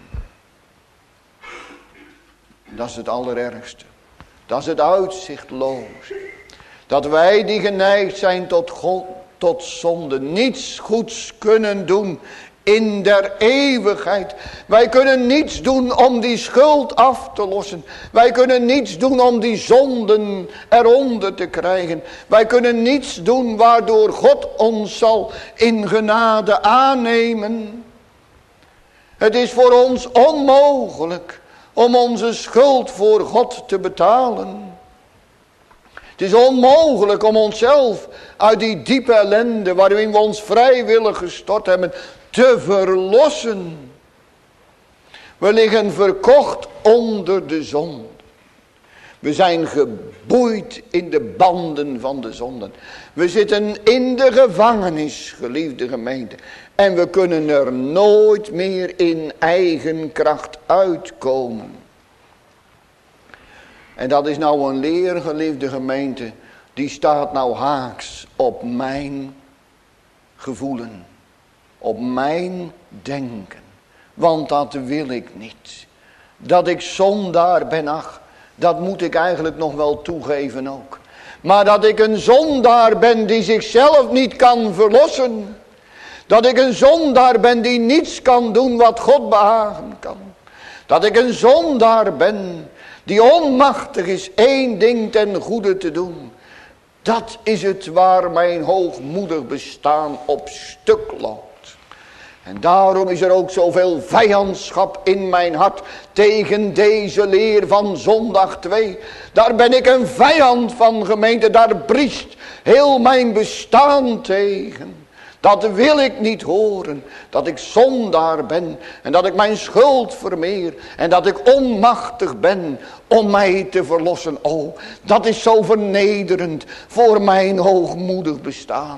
Dat is het allerergste. Dat is het uitzichtloze. Dat wij die geneigd zijn tot zonde niets goeds kunnen doen in der eeuwigheid. Wij kunnen niets doen om die schuld af te lossen. Wij kunnen niets doen om die zonden eronder te krijgen. Wij kunnen niets doen waardoor God ons zal in genade aannemen. Het is voor ons onmogelijk om onze schuld voor God te betalen. Het is onmogelijk om onszelf uit die diepe ellende waarin we ons vrijwillig gestort hebben te verlossen. We liggen verkocht onder de zonde. We zijn geboeid in de banden van de zonden. We zitten in de gevangenis, geliefde gemeente. En we kunnen er nooit meer in eigen kracht uitkomen. En dat is nou een leer, geliefde gemeente. Die staat nou haaks op mijn gevoelen. Op mijn denken. Want dat wil ik niet. Dat ik zondaar ben, ach, dat moet ik eigenlijk nog wel toegeven ook. Maar dat ik een zondaar ben die zichzelf niet kan verlossen. Dat ik een zondaar ben die niets kan doen wat God behagen kan. Dat ik een zondaar ben die onmachtig is één ding ten goede te doen. Dat is het waar mijn hoogmoedig bestaan op stuk loopt. En daarom is er ook zoveel vijandschap in mijn hart tegen deze leer van zondag 2. Daar ben ik een vijand van, gemeente, daar briest heel mijn bestaan tegen. Dat wil ik niet horen, dat ik zondaar ben en dat ik mijn schuld vermeer en dat ik onmachtig ben om mij te verlossen. Oh, dat is zo vernederend voor mijn hoogmoedig bestaan.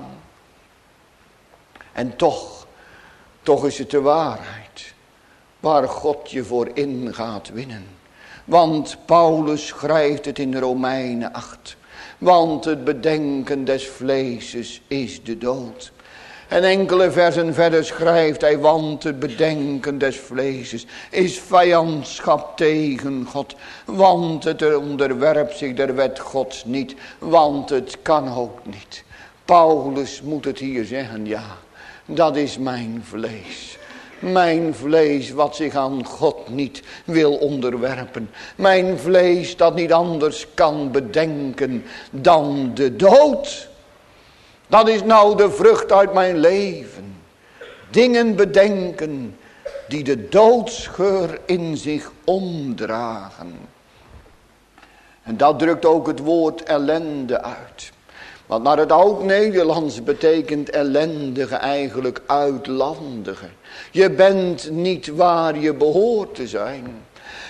En toch is het de waarheid waar God je voor in gaat winnen. Want Paulus schrijft het in Romeinen 8. Want het bedenken des vleeses is de dood. En enkele versen verder schrijft hij, want het bedenken des vleeses is vijandschap tegen God. Want het onderwerpt zich der wet Gods niet, want het kan ook niet. Paulus moet het hier zeggen, ja, dat is mijn vlees. Mijn vlees wat zich aan God niet wil onderwerpen. Mijn vlees dat niet anders kan bedenken dan de dood. Dat is nou de vrucht uit mijn leven. Dingen bedenken die de doodsgeur in zich omdragen. En dat drukt ook het woord ellende uit. Want naar het oud-Nederlands betekent ellendige eigenlijk uitlandige. Je bent niet waar je behoort te zijn.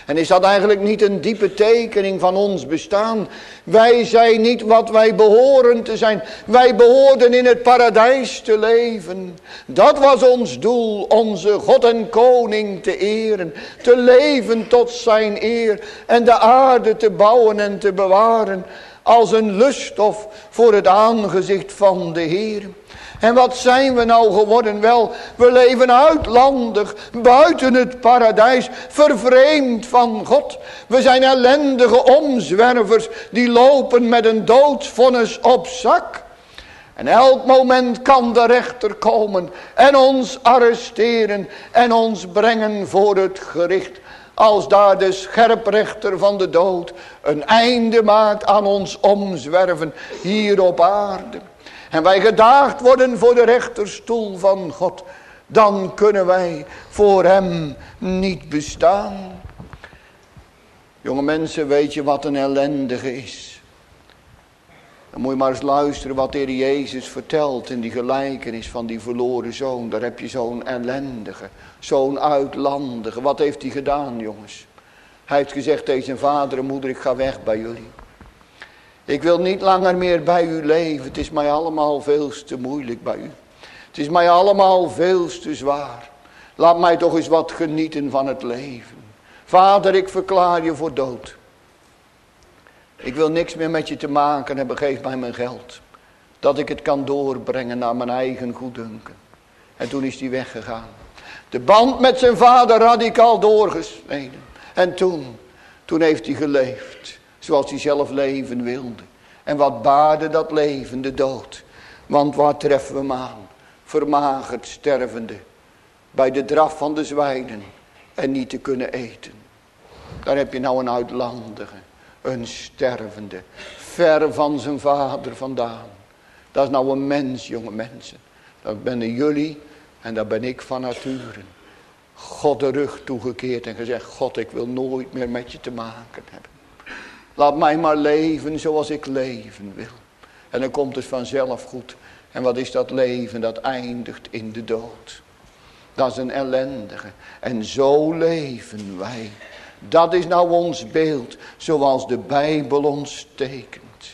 En is dat eigenlijk niet een diepe tekening van ons bestaan? Wij zijn niet wat wij behoren te zijn. Wij behoorden in het paradijs te leven. Dat was ons doel, onze God en Koning te eren. Te leven tot zijn eer. En de aarde te bouwen en te bewaren. Als een luststof voor het aangezicht van de Heer. En wat zijn we nou geworden? Wel, we leven uitlandig, buiten het paradijs, vervreemd van God. We zijn ellendige omzwervers, die lopen met een doodsvonnis op zak. En elk moment kan de rechter komen en ons arresteren en ons brengen voor het gericht. Als daar de scherprechter van de dood een einde maakt aan ons omzwerven hier op aarde. En wij gedaagd worden voor de rechterstoel van God. Dan kunnen wij voor hem niet bestaan. Jonge mensen, weet je wat een ellendige is? Dan moet je maar eens luisteren wat de Heer Jezus vertelt in die gelijkenis van die verloren zoon. Daar heb je zo'n ellendige, zo'n uitlandige. Wat heeft hij gedaan, jongens? Hij heeft gezegd tegen zijn vader en moeder, ik ga weg bij jullie. Ik wil niet langer meer bij u leven. Het is mij allemaal veel te moeilijk bij u. Het is mij allemaal veel te zwaar. Laat mij toch eens wat genieten van het leven. Vader, ik verklaar je voor dood. Ik wil niks meer met je te maken hebben. Geef mij mijn geld. Dat ik het kan doorbrengen naar mijn eigen goeddunken. En toen is hij weggegaan. De band met zijn vader radicaal doorgesneden. En toen heeft hij geleefd. Zoals hij zelf leven wilde. En wat baarde dat leven, de dood. Want waar treffen we hem aan? Vermagerd, stervende. Bij de draf van de zwijnen. En niet te kunnen eten. Daar heb je nou een uitlandige. Een stervende. Ver van zijn vader vandaan. Dat is nou een mens, jonge mensen. Dat ben jullie en dat ben ik van nature. God de rug toegekeerd en gezegd, God, ik wil nooit meer met je te maken hebben. Laat mij maar leven zoals ik leven wil. En dan komt het vanzelf goed. En wat is dat leven? Dat eindigt in de dood. Dat is een ellendige. En zo leven wij. Dat is nou ons beeld. Zoals de Bijbel ons tekent.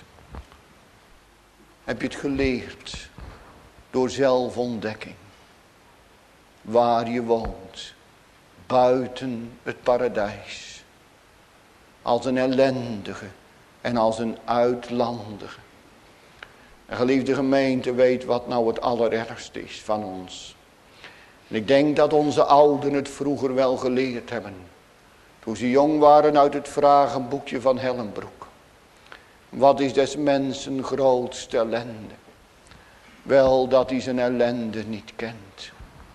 Heb je het geleerd? Door zelfontdekking. Waar je woont. Buiten het paradijs. Als een ellendige en als een uitlandige. En geliefde gemeente, weet wat nou het allerergste is van ons. En ik denk dat onze ouderen het vroeger wel geleerd hebben. Toen ze jong waren uit het vragenboekje van Hellenbroek. Wat is des mensen grootste ellende? Wel dat hij zijn ellende niet kent.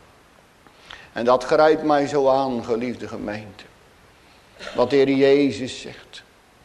En dat grijpt mij zo aan, geliefde gemeente. Wat de Heer Jezus zegt.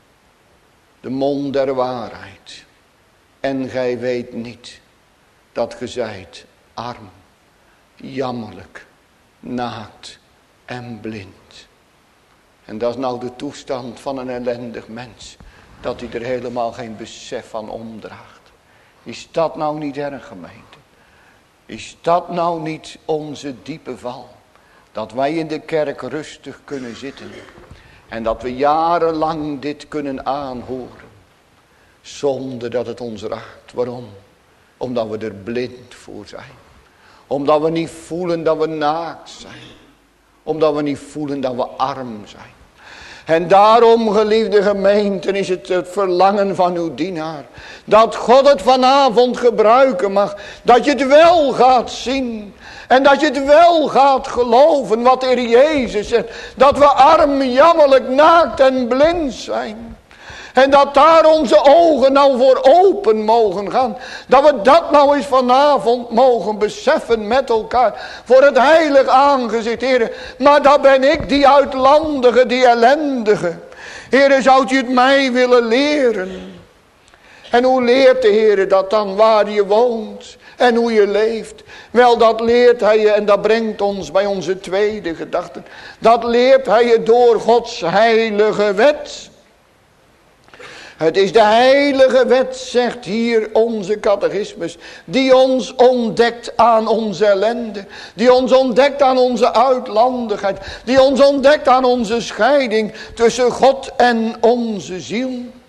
De mond der waarheid. En gij weet niet dat ge zijt arm, jammerlijk, naakt en blind. En dat is nou de toestand van een ellendig mens. Dat hij er helemaal geen besef van omdraagt. Is dat nou niet erg, gemeente? Is dat nou niet onze diepe val? Dat wij in de kerk rustig kunnen zitten. En dat we jarenlang dit kunnen aanhoren. Zonder dat het ons raakt. Waarom? Omdat we er blind voor zijn. Omdat we niet voelen dat we naakt zijn. Omdat we niet voelen dat we arm zijn. En daarom, geliefde gemeenten, is het verlangen van uw dienaar. Dat God het vanavond gebruiken mag. Dat je het wel gaat zien. En dat je het wel gaat geloven wat de Heer Jezus zegt. Dat we arm, jammerlijk, naakt en blind zijn. En dat daar onze ogen nou voor open mogen gaan. Dat we dat nou eens vanavond mogen beseffen met elkaar. Voor het heilig aangezicht, Heer. Maar dat ben ik, die uitlandige, die ellendige. Heer, zou je het mij willen leren? En hoe leert de Heer dat dan? Waar je woont en hoe je leeft. Wel, dat leert hij je en dat brengt ons bij onze tweede gedachte. Dat leert hij je door Gods heilige wet. Het is de heilige wet, zegt hier onze catechismus, die ons ontdekt aan onze ellende, die ons ontdekt aan onze uitlandigheid, die ons ontdekt aan onze scheiding tussen God en onze ziel.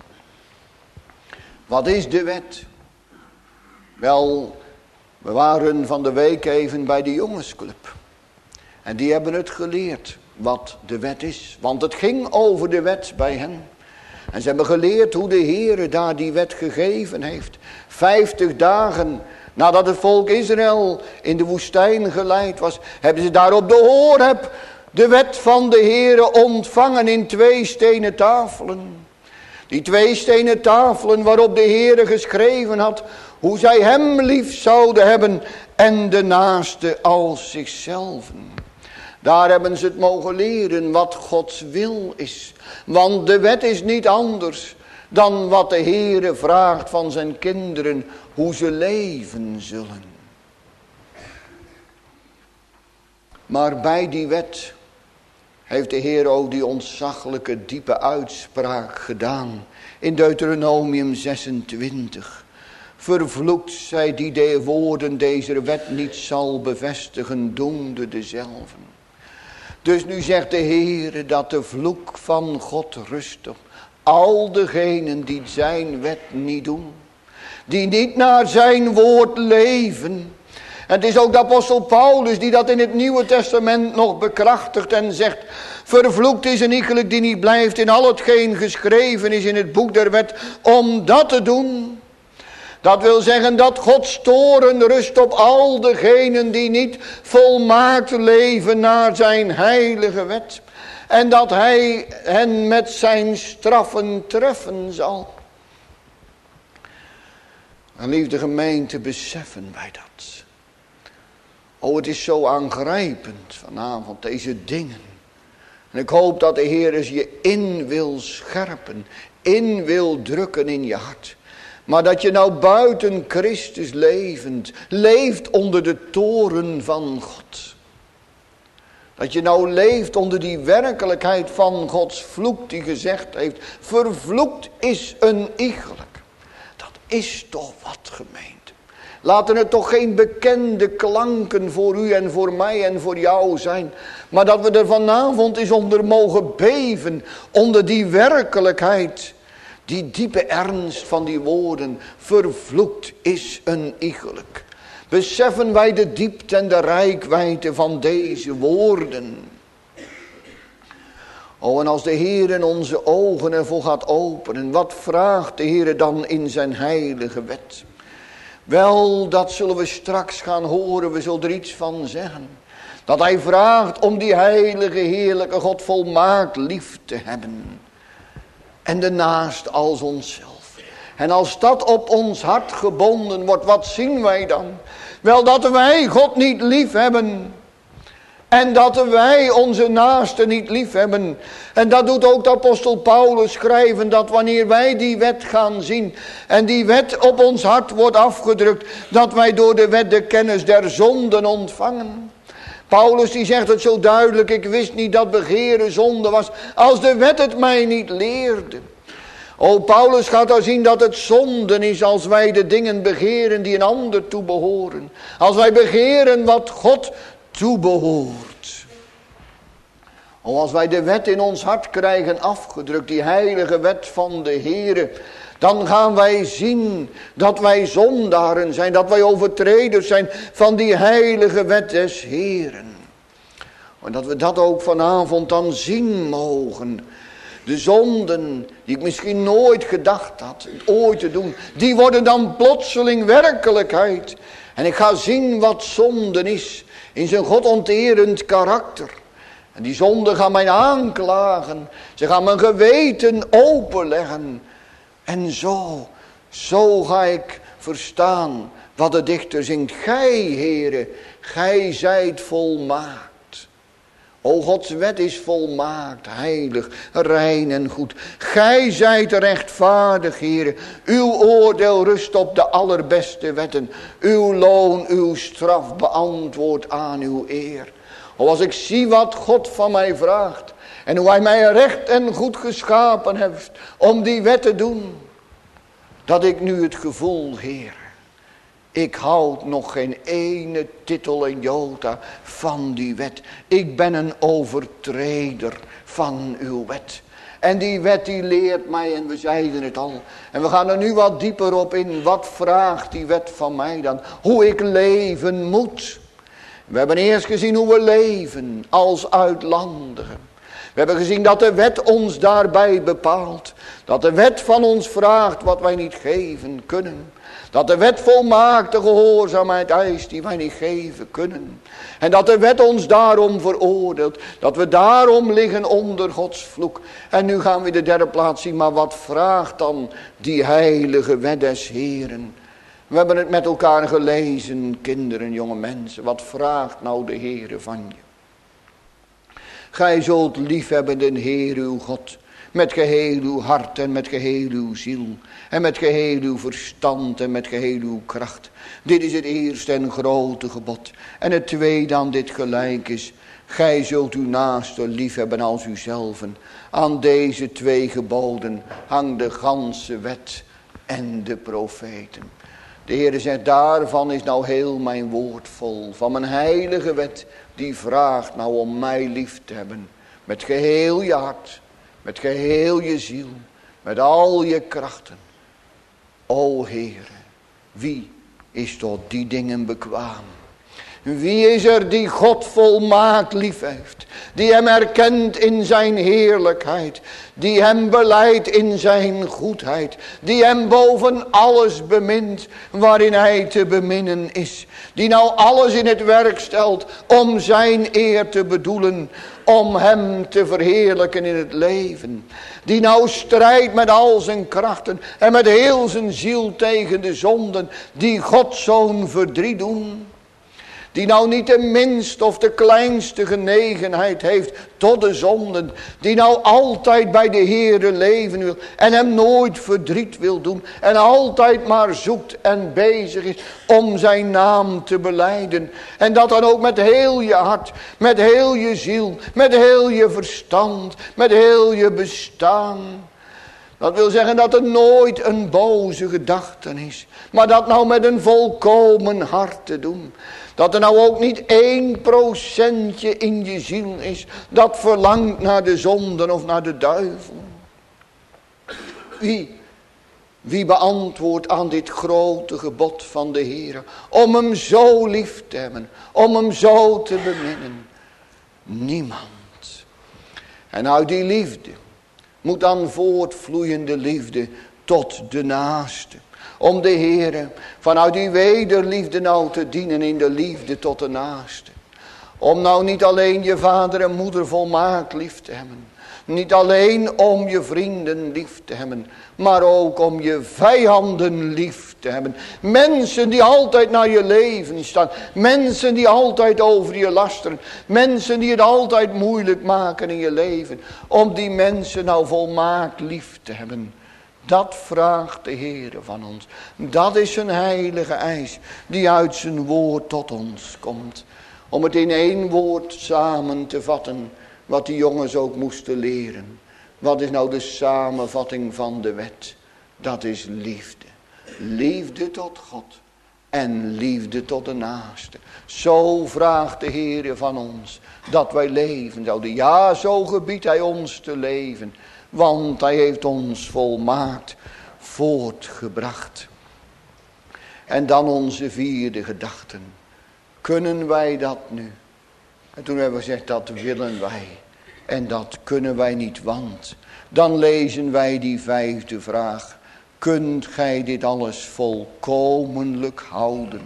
Wat is de wet? Wel, we waren van de week even bij de jongensclub. En die hebben het geleerd wat de wet is. Want het ging over de wet bij hen. En ze hebben geleerd hoe de Heere daar die wet gegeven heeft. 50 dagen nadat het volk Israël in de woestijn geleid was, hebben ze daar op de Horeb de wet van de Heere ontvangen in 2 stenen tafelen. Die 2 stenen tafelen waarop de Heere geschreven had hoe zij hem lief zouden hebben en de naaste als zichzelf. Daar hebben ze het mogen leren wat Gods wil is. Want de wet is niet anders dan wat de Heere vraagt van zijn kinderen, hoe ze leven zullen. Maar bij die wet heeft de Heer ook die ontzaglijke diepe uitspraak gedaan in Deuteronomium 26. Vervloekt zij die de woorden deze wet niet zal bevestigen, doende dezelfde. Dus nu zegt de Heer dat de vloek van God rust op al degenen die zijn wet niet doen. Die niet naar zijn woord leven. En het is ook de apostel Paulus die dat in het Nieuwe Testament nog bekrachtigt en zegt: vervloekt is een iegelijk die niet blijft in al hetgeen geschreven is in het boek der wet om dat te doen. Dat wil zeggen dat Gods toorn rust op al degenen die niet volmaakt leven naar zijn heilige wet. En dat hij hen met zijn straffen treffen zal. En liefde gemeente, beseffen wij dat. Oh, het is zo aangrijpend vanavond, deze dingen. En ik hoop dat de Heer eens je in wil scherpen, in wil drukken in je hart. Maar dat je nou buiten Christus levend, leeft onder de toorn van God. Dat je nou leeft onder die werkelijkheid van Gods vloek die gezegd heeft: vervloekt is een iegelijk. Dat is toch wat, gemeente. Laten het toch geen bekende klanken voor u en voor mij en voor jou zijn. Maar dat we er vanavond eens onder mogen beven. Onder die werkelijkheid. Die diepe ernst van die woorden. Vervloekt is een iegelijk. Beseffen wij de diepte en de reikwijdte van deze woorden. Oh, en als de Heer in onze ogen ervoor gaat openen. Wat vraagt de Heer dan in zijn heilige wet? Wel, dat zullen we straks gaan horen. We zullen er iets van zeggen. Dat hij vraagt om die heilige, heerlijke God volmaakt lief te hebben. En de naast als onszelf. En als dat op ons hart gebonden wordt, wat zien wij dan? Wel, dat wij God niet lief hebben. En dat wij onze naasten niet lief hebben. En dat doet ook de apostel Paulus schrijven. Dat wanneer wij die wet gaan zien. En die wet op ons hart wordt afgedrukt. Dat wij door de wet de kennis der zonden ontvangen. Paulus die zegt het zo duidelijk. Ik wist niet dat begeren zonde was. Als de wet het mij niet leerde. O, Paulus gaat daar zien dat het zonden is als wij de dingen begeren die een ander toebehoren. Als wij begeren wat God toebehoort. O, als wij de wet in ons hart krijgen afgedrukt, die heilige wet van de Heere, dan gaan wij zien dat wij zondaren zijn, dat wij overtreders zijn van die heilige wet des Heeren. En dat we dat ook vanavond dan zien mogen. De zonden die ik misschien nooit gedacht had ooit te doen, die worden dan plotseling werkelijkheid. En ik ga zien wat zonden is in zijn godonterend karakter. En die zonden gaan mij aanklagen. Ze gaan mijn geweten openleggen. En zo ga ik verstaan wat de dichter zingt. Gij, Heere, gij zijt volmaakt. O, Gods wet is volmaakt, heilig, rein en goed. Gij zijt rechtvaardig, Heere. Uw oordeel rust op de allerbeste wetten. Uw loon, uw straf beantwoordt aan uw eer. O, als ik zie wat God van mij vraagt. En hoe hij mij recht en goed geschapen heeft om die wet te doen. Dat ik nu het gevoel, Heer, ik houd nog geen ene titel en jota van die wet. Ik ben een overtreder van uw wet. En die wet die leert mij, en we zeiden het al. En we gaan er nu wat dieper op in. Wat vraagt die wet van mij dan? Hoe ik leven moet. We hebben eerst gezien hoe we leven als uitlandigen. We hebben gezien dat de wet ons daarbij bepaalt. Dat de wet van ons vraagt wat wij niet geven kunnen. Dat de wet volmaakte gehoorzaamheid eist die wij niet geven kunnen. En dat de wet ons daarom veroordeelt. Dat we daarom liggen onder Gods vloek. En nu gaan we de derde plaats zien. Maar wat vraagt dan die heilige wet des Heeren? We hebben het met elkaar gelezen, kinderen, jonge mensen. Wat vraagt nou de Heere van je? Gij zult liefhebben den Heer uw God. Met geheel uw hart en met geheel uw ziel. En met geheel uw verstand en met geheel uw kracht. Dit is het eerste en grote gebod. En het tweede aan dit gelijk is. Gij zult uw naaste liefhebben als uzelven. Aan deze twee geboden hangt de ganse wet en de profeten. De Heer zegt, daarvan is nou heel mijn woord vol. Van mijn heilige wet, die vraagt nou om mij lief te hebben. Met geheel je hart, met geheel je ziel, met al je krachten. O Heer, wie is tot die dingen bekwaam? Wie is er die God volmaakt lief heeft? Die hem erkent in zijn heerlijkheid. Die hem belijdt in zijn goedheid. Die hem boven alles bemint waarin hij te beminnen is. Die nou alles in het werk stelt om zijn eer te bedoelen. Om hem te verheerlijken in het leven. Die nou strijdt met al zijn krachten en met heel zijn ziel tegen de zonden die Gods zoon verdriet doen. Die nou niet de minste of de kleinste genegenheid heeft tot de zonden. Die nou altijd bij de Heere leven wil. En hem nooit verdriet wil doen. En altijd maar zoekt en bezig is om zijn naam te belijden. En dat dan ook met heel je hart. Met heel je ziel. Met heel je verstand. Met heel je bestaan. Dat wil zeggen dat er nooit een boze gedachte is. Maar dat nou met een volkomen hart te doen. Dat er nou ook niet 1% in je ziel is. Dat verlangt naar de zonden of naar de duivel. Wie beantwoordt aan dit grote gebod van de Heer. Om hem zo lief te hebben. Om hem zo te beminnen. Niemand. En uit die liefde moet dan voortvloeiende liefde tot de naaste. Om de Heere vanuit die wederliefde nou te dienen in de liefde tot de naaste. Om nou niet alleen je vader en moeder volmaakt lief te hebben. Niet alleen om je vrienden lief te hebben. Maar ook om je vijanden lief te hebben. Mensen die altijd naar je leven staan. Mensen die altijd over je lasteren. Mensen die het altijd moeilijk maken in je leven. Om die mensen nou volmaakt lief te hebben. Dat vraagt de Heere van ons. Dat is een heilige eis die uit zijn woord tot ons komt. Om het in 1 woord samen te vatten. Wat die jongens ook moesten leren. Wat is nou de samenvatting van de wet? Dat is liefde. Liefde tot God. En liefde tot de naaste. Zo vraagt de Heere van ons. Dat wij leven zouden. Ja, zo gebiedt hij ons te leven. Want hij heeft ons volmaakt voortgebracht. En dan onze 4e gedachte. Kunnen wij dat nu? En toen hebben we gezegd, dat willen wij. En dat kunnen wij niet, want dan lezen wij die 5e vraag. Kunt gij dit alles volkomenlijk houden?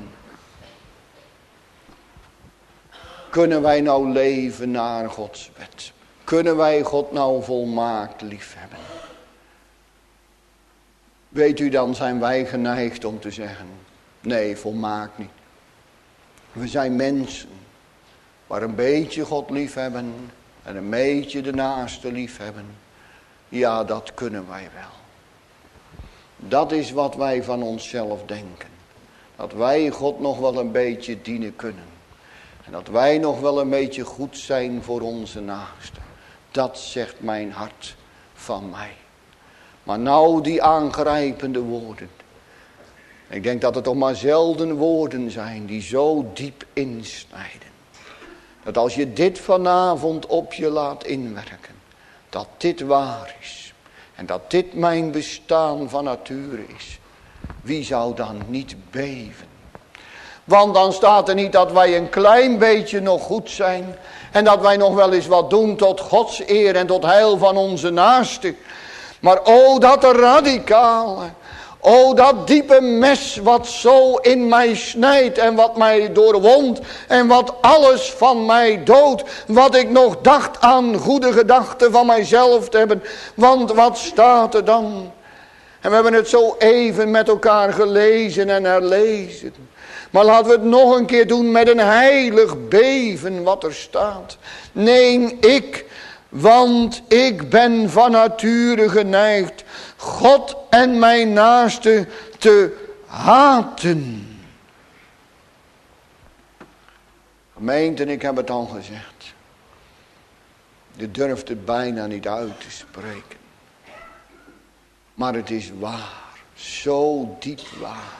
Kunnen wij nou leven naar Gods wet? Kunnen wij God nou volmaakt lief hebben? Weet u, dan zijn wij geneigd om te zeggen. Nee, volmaakt niet. We zijn mensen. Maar een beetje God lief hebben. En een beetje de naaste lief hebben. Ja, dat kunnen wij wel. Dat is wat wij van onszelf denken. Dat wij God nog wel een beetje dienen kunnen. En dat wij nog wel een beetje goed zijn voor onze naaste. Dat zegt mijn hart van mij. Maar nou die aangrijpende woorden. Ik denk dat het toch maar zelden woorden zijn die zo diep insnijden. Dat als je dit vanavond op je laat inwerken, dat dit waar is. En dat dit mijn bestaan van nature is. Wie zou dan niet beven? Want dan staat er niet dat wij een klein beetje nog goed zijn. En dat wij nog wel eens wat doen tot Gods eer en tot heil van onze naaste. Maar o dat radicale. O dat diepe mes wat zo in mij snijdt en wat mij doorwondt en wat alles van mij doodt. Wat ik nog dacht aan goede gedachten van mijzelf te hebben. Want wat staat er dan? En we hebben het zo even met elkaar gelezen en herlezen. Maar laten we het nog een keer doen met een heilig beven wat er staat. Neem ik, want ik ben van nature geneigd God en mijn naaste te haten. Gemeente, ik heb het al gezegd. Je durft het bijna niet uit te spreken. Maar het is waar. Zo diep waar.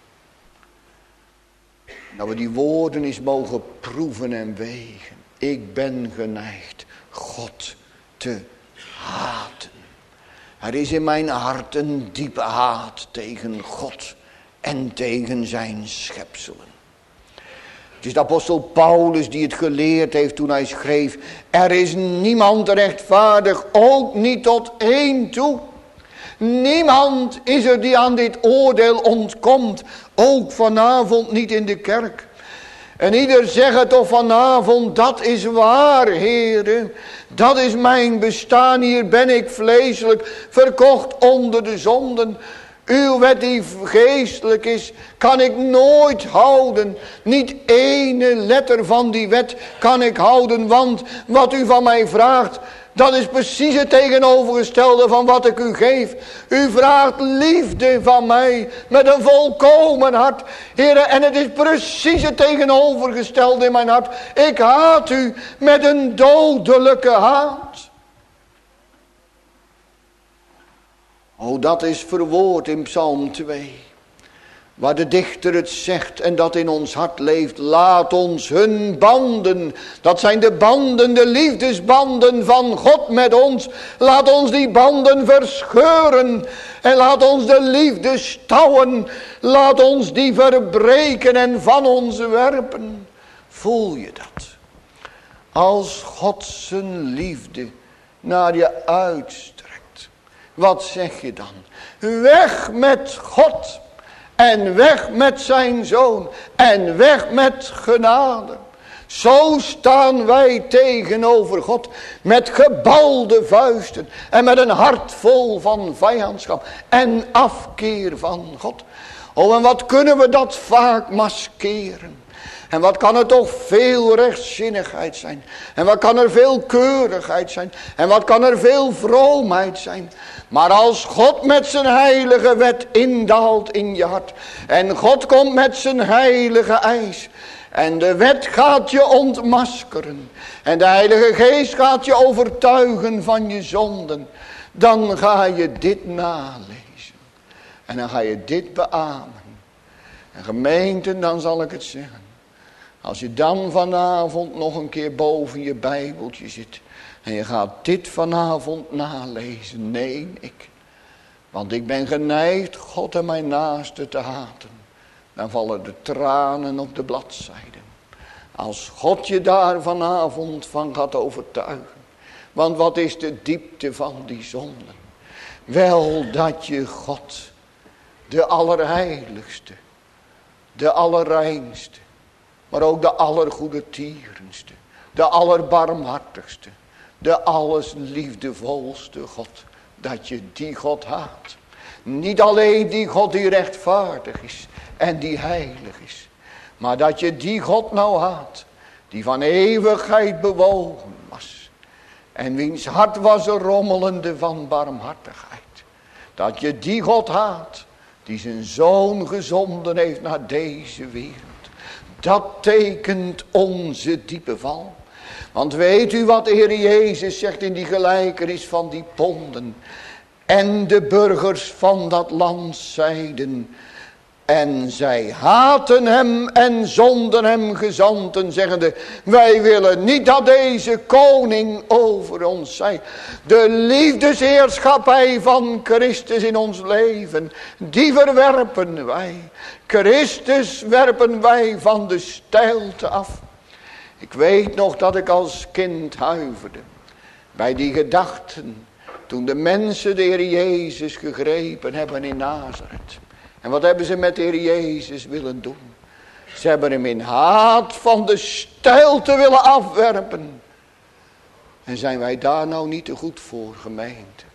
Dat we die woorden eens mogen proeven en wegen. Ik ben geneigd God te haten. Er is in mijn hart een diepe haat tegen God en tegen zijn schepselen. Het is de apostel Paulus die het geleerd heeft toen hij schreef. Er is niemand rechtvaardig, ook niet tot één toe. Niemand is er die aan dit oordeel ontkomt. Ook vanavond niet in de kerk. En ieder zegt toch vanavond, dat is waar, Heere. Dat is mijn bestaan, hier ben ik vleeselijk, verkocht onder de zonden. Uw wet die geestelijk is, kan ik nooit houden. Niet ene letter van die wet kan ik houden, want wat u van mij vraagt, dat is precies het tegenovergestelde van wat ik u geef. U vraagt liefde van mij met een volkomen hart. Heere, en het is precies het tegenovergestelde in mijn hart. Ik haat u met een dodelijke haat. Oh, dat is verwoord in Psalm 2. Waar de dichter het zegt en dat in ons hart leeft. Laat ons hun banden, dat zijn de banden, de liefdesbanden van God met ons. Laat ons die banden verscheuren. En laat ons de liefde stouwen. Laat ons die verbreken en van ons werpen. Voel je dat? Als God zijn liefde naar je uitstrekt. Wat zeg je dan? Weg met God. En weg met zijn zoon. En weg met genade. Zo staan wij tegenover God. Met gebalde vuisten. En met een hart vol van vijandschap. En afkeer van God. Oh, en wat kunnen we dat vaak maskeren. En wat kan er toch veel rechtzinnigheid zijn. En wat kan er veel keurigheid zijn. En wat kan er veel vroomheid zijn. Maar als God met zijn heilige wet indaalt in je hart. En God komt met zijn heilige eis. En de wet gaat je ontmaskeren. En de Heilige Geest gaat je overtuigen van je zonden. Dan ga je dit nalezen. En dan ga je dit beamen. En gemeente, dan zal ik het zeggen. Als je dan vanavond nog een keer boven je Bijbeltje zit. En je gaat dit vanavond nalezen. Nee, ik. Want ik ben geneigd God en mijn naaste te haten. Dan vallen de tranen op de bladzijden. Als God je daar vanavond van gaat overtuigen. Want wat is de diepte van die zonden? Wel dat je God, de allerheiligste, de allerreinste, maar ook de allergoedertierenste, de allerbarmhartigste, de allesliefdevolste God, dat je die God haat. Niet alleen die God die rechtvaardig is en die heilig is, maar dat je die God nou haat, die van eeuwigheid bewogen was. En wiens hart was er rommelende van barmhartigheid. Dat je die God haat, die zijn zoon gezonden heeft naar deze wereld. Dat tekent onze diepe val. Want weet u wat de Heer Jezus zegt in die gelijkenis van die ponden. En de burgers van dat land zeiden. En zij haatten hem en zonden hem gezanten, zeggende, wij willen niet dat deze koning over ons zij. De liefdesheerschappij van Christus in ons leven, die verwerpen wij. Christus werpen wij van de steilte af. Ik weet nog dat ik als kind huiverde bij die gedachten, toen de mensen de Heer Jezus gegrepen hebben in Nazareth. En wat hebben ze met de Heer Jezus willen doen? Ze hebben hem in haat van de steilte willen afwerpen. En zijn wij daar nou niet te goed voor, gemeente?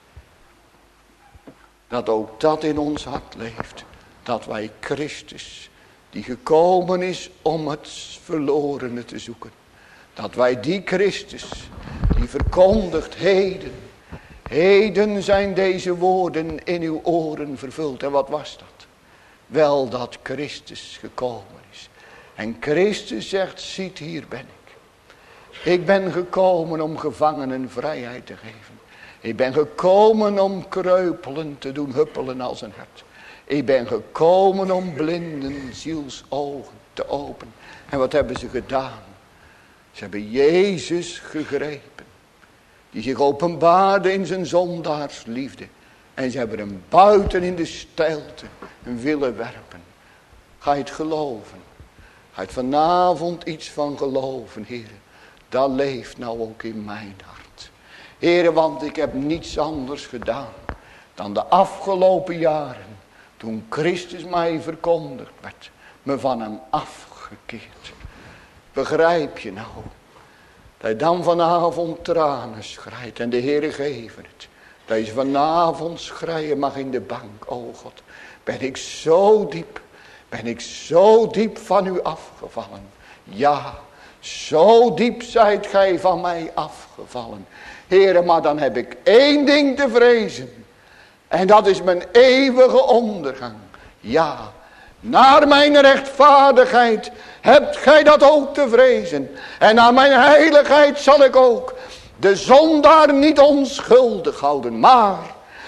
Dat ook dat in ons hart leeft. Dat wij Christus, die gekomen is om het verlorene te zoeken. Dat wij die Christus, die verkondigt heden. Heden zijn deze woorden in uw oren vervuld. En wat was dat? Wel dat Christus gekomen is. En Christus zegt, ziet, hier ben ik. Ik ben gekomen om gevangenen vrijheid te geven. Ik ben gekomen om kreupelen te doen huppelen als een hert. Ik ben gekomen om blinden zielsogen te openen. En wat hebben ze gedaan? Ze hebben Jezus gegrepen. Die zich openbaarde in zijn zondaarsliefde. En ze hebben hem buiten in de steilte willen werpen. Ga je het geloven? Ga je het vanavond iets van geloven, heren? Dat leeft nou ook in mijn hart. Heren, want ik heb niets anders gedaan dan de afgelopen jaren, toen Christus mij verkondigd werd, me van hem afgekeerd. Begrijp je nou? Dat je dan vanavond tranen schrijt en de Heere geven het. Dat je vanavond schreien mag in de bank. O God, ben ik zo diep van u afgevallen. Ja, zo diep zijt gij van mij afgevallen. Heere, maar dan heb ik één ding te vrezen. En dat is mijn eeuwige ondergang. Ja, naar mijn rechtvaardigheid hebt gij dat ook te vrezen. En naar mijn heiligheid zal ik ook de zondaar niet onschuldig houden. Maar,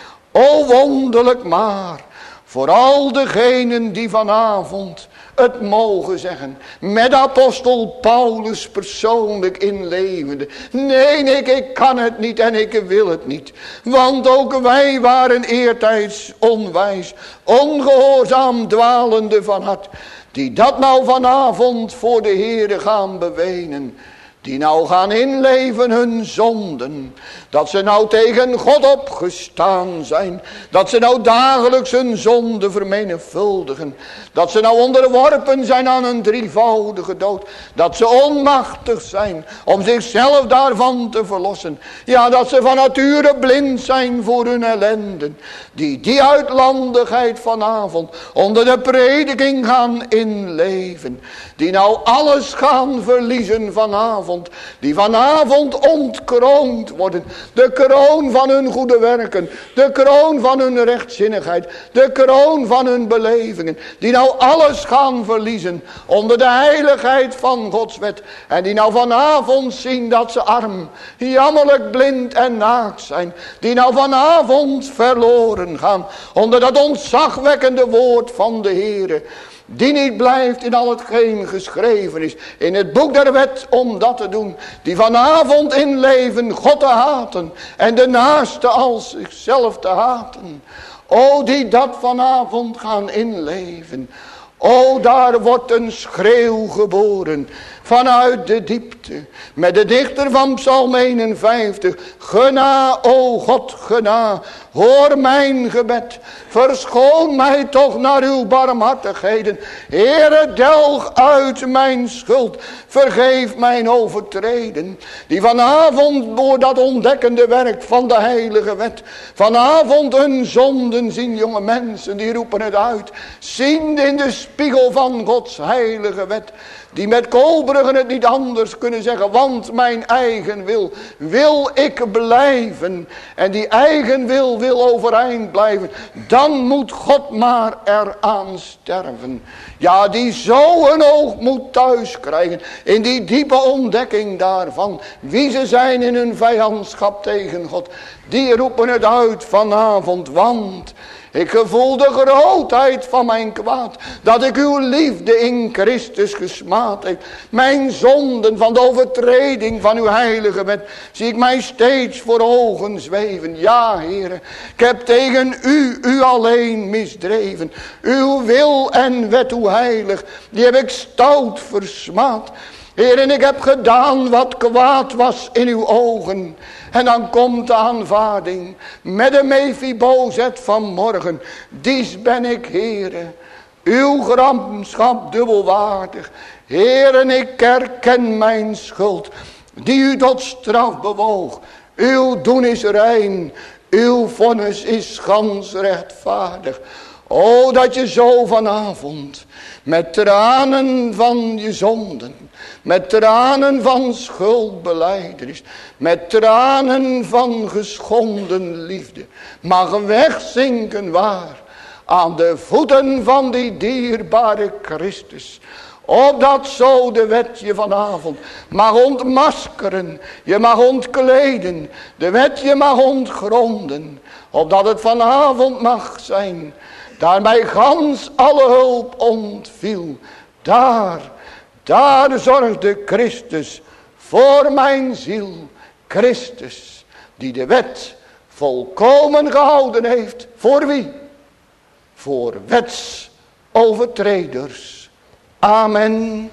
o wonderlijk maar, voor al degenen die vanavond het mogen zeggen, met apostel Paulus persoonlijk inlevende. Nee, ik kan het niet en ik wil het niet. Want ook wij waren eertijds onwijs, ongehoorzaam, dwalende van hart. Die dat nou vanavond voor de Heere gaan bewenen. Die nou gaan inleven hun zonden. Dat ze nou tegen God opgestaan zijn. Dat ze nou dagelijks hun zonde vermenigvuldigen. Dat ze nou onderworpen zijn aan een drievoudige dood. Dat ze onmachtig zijn om zichzelf daarvan te verlossen. Ja, dat ze van nature blind zijn voor hun ellende. Die uitlandigheid vanavond onder de prediking gaan inleven. Die nou alles gaan verliezen vanavond. Die vanavond ontkroond worden. De kroon van hun goede werken. De kroon van hun rechtzinnigheid. De kroon van hun belevingen. Die nou alles gaan verliezen onder de heiligheid van Gods wet. En die nou vanavond zien dat ze arm, jammerlijk blind en naakt zijn. Die nou vanavond verloren gaan onder dat ontzagwekkende woord van de Heere. Die niet blijft in al hetgeen geschreven is in het boek der wet om dat te doen. Die vanavond inleven God te haten en de naaste als zichzelf te haten. O, die dat vanavond gaan inleven. O, daar wordt een schreeuw geboren vanuit de diepte. Met de dichter van Psalm 51. Gena, o God, gena. Hoor mijn gebed. Verschoon mij toch naar uw barmhartigheden. Heere, delg uit mijn schuld. Vergeef mijn overtreden. Die vanavond door dat ontdekkende werk van de heilige wet. Vanavond hun zonden zien, jonge mensen. Die roepen het uit. Zien in de spiegel van Gods heilige wet. Die met Koolbruggen het niet anders kunnen zeggen. Want mijn eigen wil ik blijven. En die eigen wil overeind blijven. Dan moet God maar eraan sterven. Ja, die zo een oogmoed thuis krijgen. In die diepe ontdekking daarvan. Wie ze zijn in hun vijandschap tegen God. Die roepen het uit vanavond. Want Ik gevoel de grootheid van mijn kwaad. Dat ik uw liefde in Christus gesmaad heb. Mijn zonden van de overtreding van uw heilige wet. Zie ik mij steeds voor ogen zweven. Ja, Heere. Ik heb tegen u alleen misdreven. Uw wil en wet, uw heilig. Die heb ik stout versmaad. Heer, en ik heb gedaan wat kwaad was in uw ogen. En dan komt de aanvaarding met de Mephibozet van morgen. Dies ben ik, Heere, uw gramschap dubbelwaardig. Heer, en ik herken mijn schuld, die u tot straf bewoog. Uw doen is rein, uw vonnis is gans rechtvaardig. O, dat je zo vanavond met tranen van je zonden, met tranen van schuldbelijdenis, met tranen van geschonden liefde, mag wegzinken waar, aan de voeten van die dierbare Christus. Opdat zo de wet je vanavond mag ontmaskeren, je mag ontkleden, de wet je mag ontgronden. Opdat het vanavond mag zijn, daar mij gans alle hulp ontviel. Daar zorgde Christus voor mijn ziel. Christus, die de wet volkomen gehouden heeft. Voor wie? Voor wetsovertreders. Amen.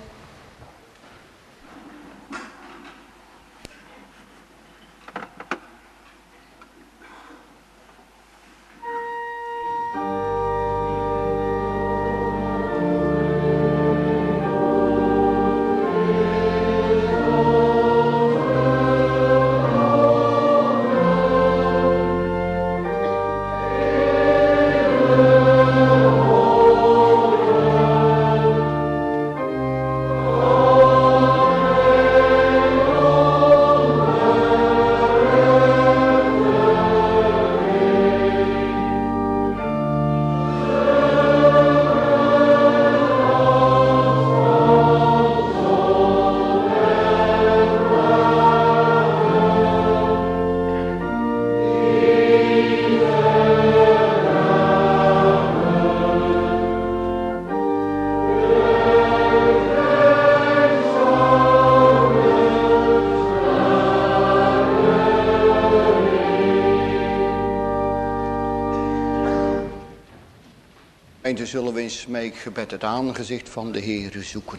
Zullen we in smeekgebed het aangezicht van de Heere zoeken.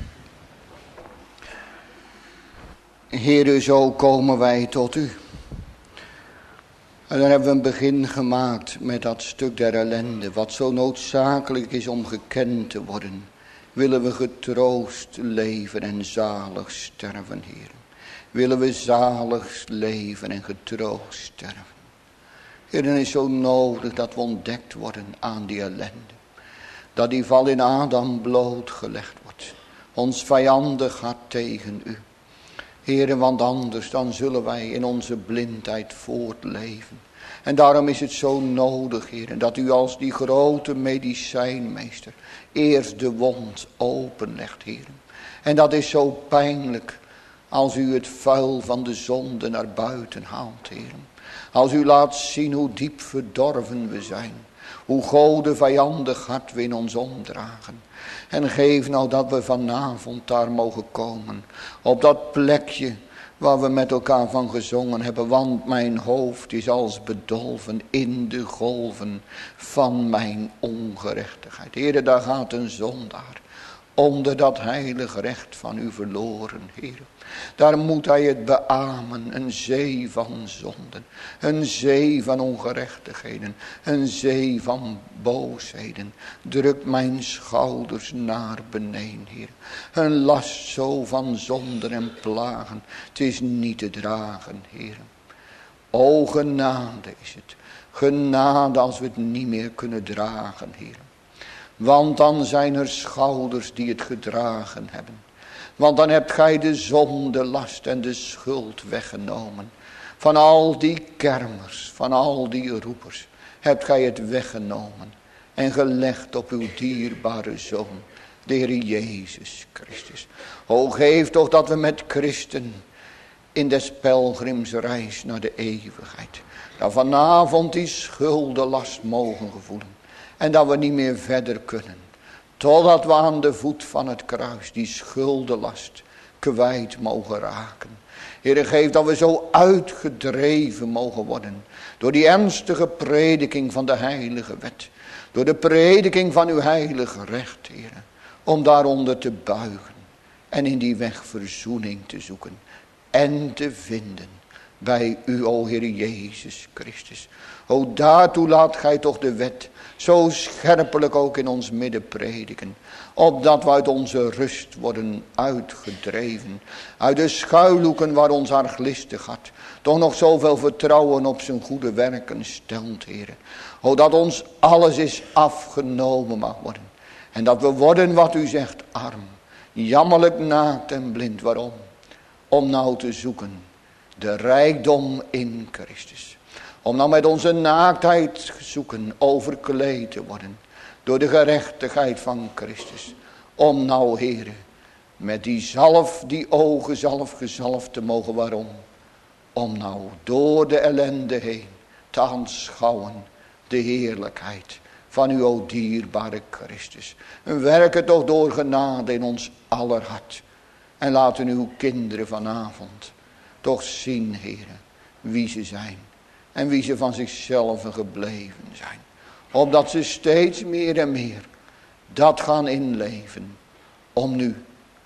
Heere, zo komen wij tot u. En dan hebben we een begin gemaakt met dat stuk der ellende, wat zo noodzakelijk is om gekend te worden. Willen we getroost leven en zalig sterven, Heer. Willen we zalig leven en getroost sterven. Heer, dan is zo nodig dat we ontdekt worden aan die ellende. Dat die val in Adam blootgelegd wordt. Ons vijandig hart tegen u. Heere, want anders dan zullen wij in onze blindheid voortleven. En daarom is het zo nodig, Heere, dat u als die grote medicijnmeester eerst de wond openlegt, Heere. En dat is zo pijnlijk als u het vuil van de zonde naar buiten haalt, Heere. Als u laat zien hoe diep verdorven we zijn. Hoe Gode vijandig hart we in ons omdragen. En geef nou dat we vanavond daar mogen komen. Op dat plekje waar we met elkaar van gezongen hebben. Want mijn hoofd is als bedolven in de golven van mijn ongerechtigheid. Heere, daar gaat een zondaar onder dat heilig recht van u verloren, Heere. Daar moet hij het beamen, een zee van zonden, een zee van ongerechtigheden, een zee van boosheden. Drukt mijn schouders naar beneden, Heer. Een last zo van zonden en plagen, het is niet te dragen, Heer. O, genade is het, genade als we het niet meer kunnen dragen, Heer. Want dan zijn er schouders die het gedragen hebben. Want dan hebt gij de zonde, last en de schuld weggenomen. Van al die kermers, van al die roepers, hebt gij het weggenomen. En gelegd op uw dierbare Zoon, de Heer Jezus Christus. O, geef toch dat we met Christen in des pelgrimsreis naar de eeuwigheid. Dat vanavond die schuldenlast mogen gevoelen. En dat we niet meer verder kunnen. Totdat we aan de voet van het kruis die schuldenlast kwijt mogen raken. Heere, geef dat we zo uitgedreven mogen worden. Door die ernstige prediking van de heilige wet. Door de prediking van uw heilige recht, Heere. Om daaronder te buigen. En in die weg verzoening te zoeken. En te vinden bij u, o Heer Jezus Christus. O, daartoe laat gij toch de wet zo scherpelijk ook in ons midden prediken. Opdat we uit onze rust worden uitgedreven. Uit de schuilhoeken waar ons arglistig had. Toch nog zoveel vertrouwen op zijn goede werken stelt, Heer. O, dat ons alles is afgenomen mag worden. En dat we worden wat u zegt, arm. Jammerlijk naakt en blind. Waarom? Om nou te zoeken de rijkdom in Christus. Om nou met onze naaktheid zoeken overkleed te worden. Door de gerechtigheid van Christus. Om nou, Heere, met die zalf, die ogenzalf gezalfd te mogen. Waarom? Om nou door de ellende heen te aanschouwen de heerlijkheid van uw o dierbare Christus. En werk het toch door genade in ons aller hart. En laten uw kinderen vanavond toch zien, Heere, wie ze zijn. En wie ze van zichzelf gebleven zijn. Opdat ze steeds meer en meer dat gaan inleven. Om nu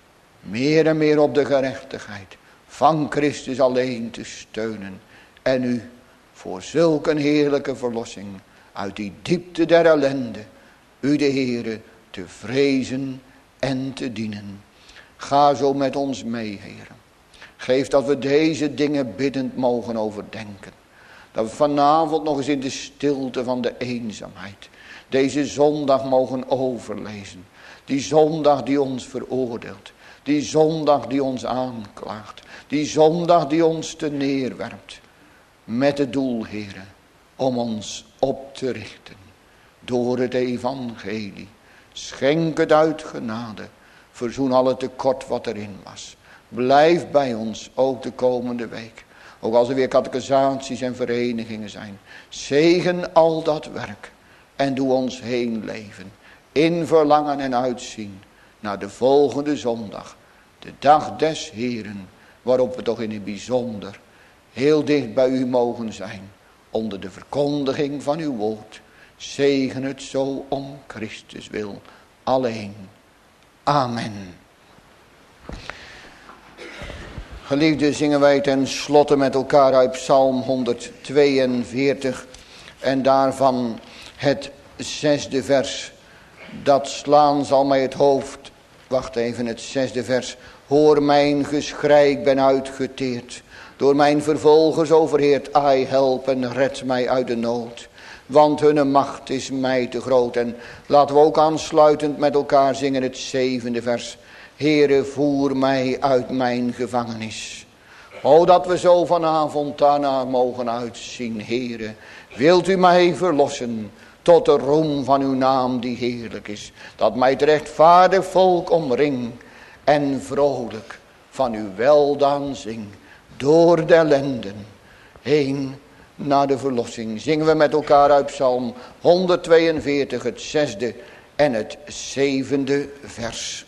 meer en meer op de gerechtigheid van Christus alleen te steunen. En u voor zulke heerlijke verlossing uit die diepte der ellende. U de Heere te vrezen en te dienen. Ga zo met ons mee, Heere. Geef dat we deze dingen biddend mogen overdenken. Dat we vanavond nog eens in de stilte van de eenzaamheid deze zondag mogen overlezen. Die zondag die ons veroordeelt. Die zondag die ons aanklaagt. Die zondag die ons te neerwerpt. Met het doel, Heere, om ons op te richten. Door het evangelie. Schenk het uit genade. Verzoen al het tekort wat erin was. Blijf bij ons ook de komende week. Ook als er weer catechisaties en verenigingen zijn. Zegen al dat werk. En doe ons heen leven. In verlangen en uitzien. Naar de volgende zondag. De dag des Heren. Waarop we toch in het bijzonder heel dicht bij u mogen zijn. Onder de verkondiging van uw woord. Zegen het zo om Christus wil. Alleen. Amen. Geliefden, zingen wij ten slotte met elkaar uit Psalm 142 en daarvan het 6e vers. Dat slaan zal mij het hoofd. Wacht even, het 6e vers. Hoor mijn geschrei, ik ben uitgeteerd. Door mijn vervolgers overheerd. Ai, help en red mij uit de nood. Want hun macht is mij te groot. En laten we ook aansluitend met elkaar zingen het 7e vers. Heere, voer mij uit mijn gevangenis. O, dat we zo vanavond daarna mogen uitzien. Heere, wilt u mij verlossen tot de roem van uw naam die heerlijk is. Dat mij het rechtvaardig volk omring en vrolijk van uw weldaan zing. Door de ellenden heen naar de verlossing. Zingen we met elkaar uit Psalm 142, het 6e en het 7e vers.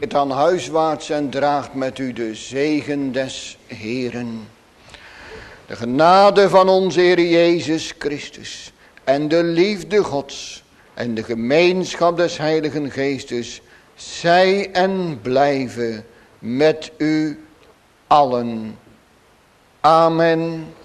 Keert dan huiswaarts en draagt met u de zegen des Heeren. De genade van onze Heer Jezus Christus en de liefde Gods en de gemeenschap des Heiligen Geestes zij en blijven met u allen. Amen.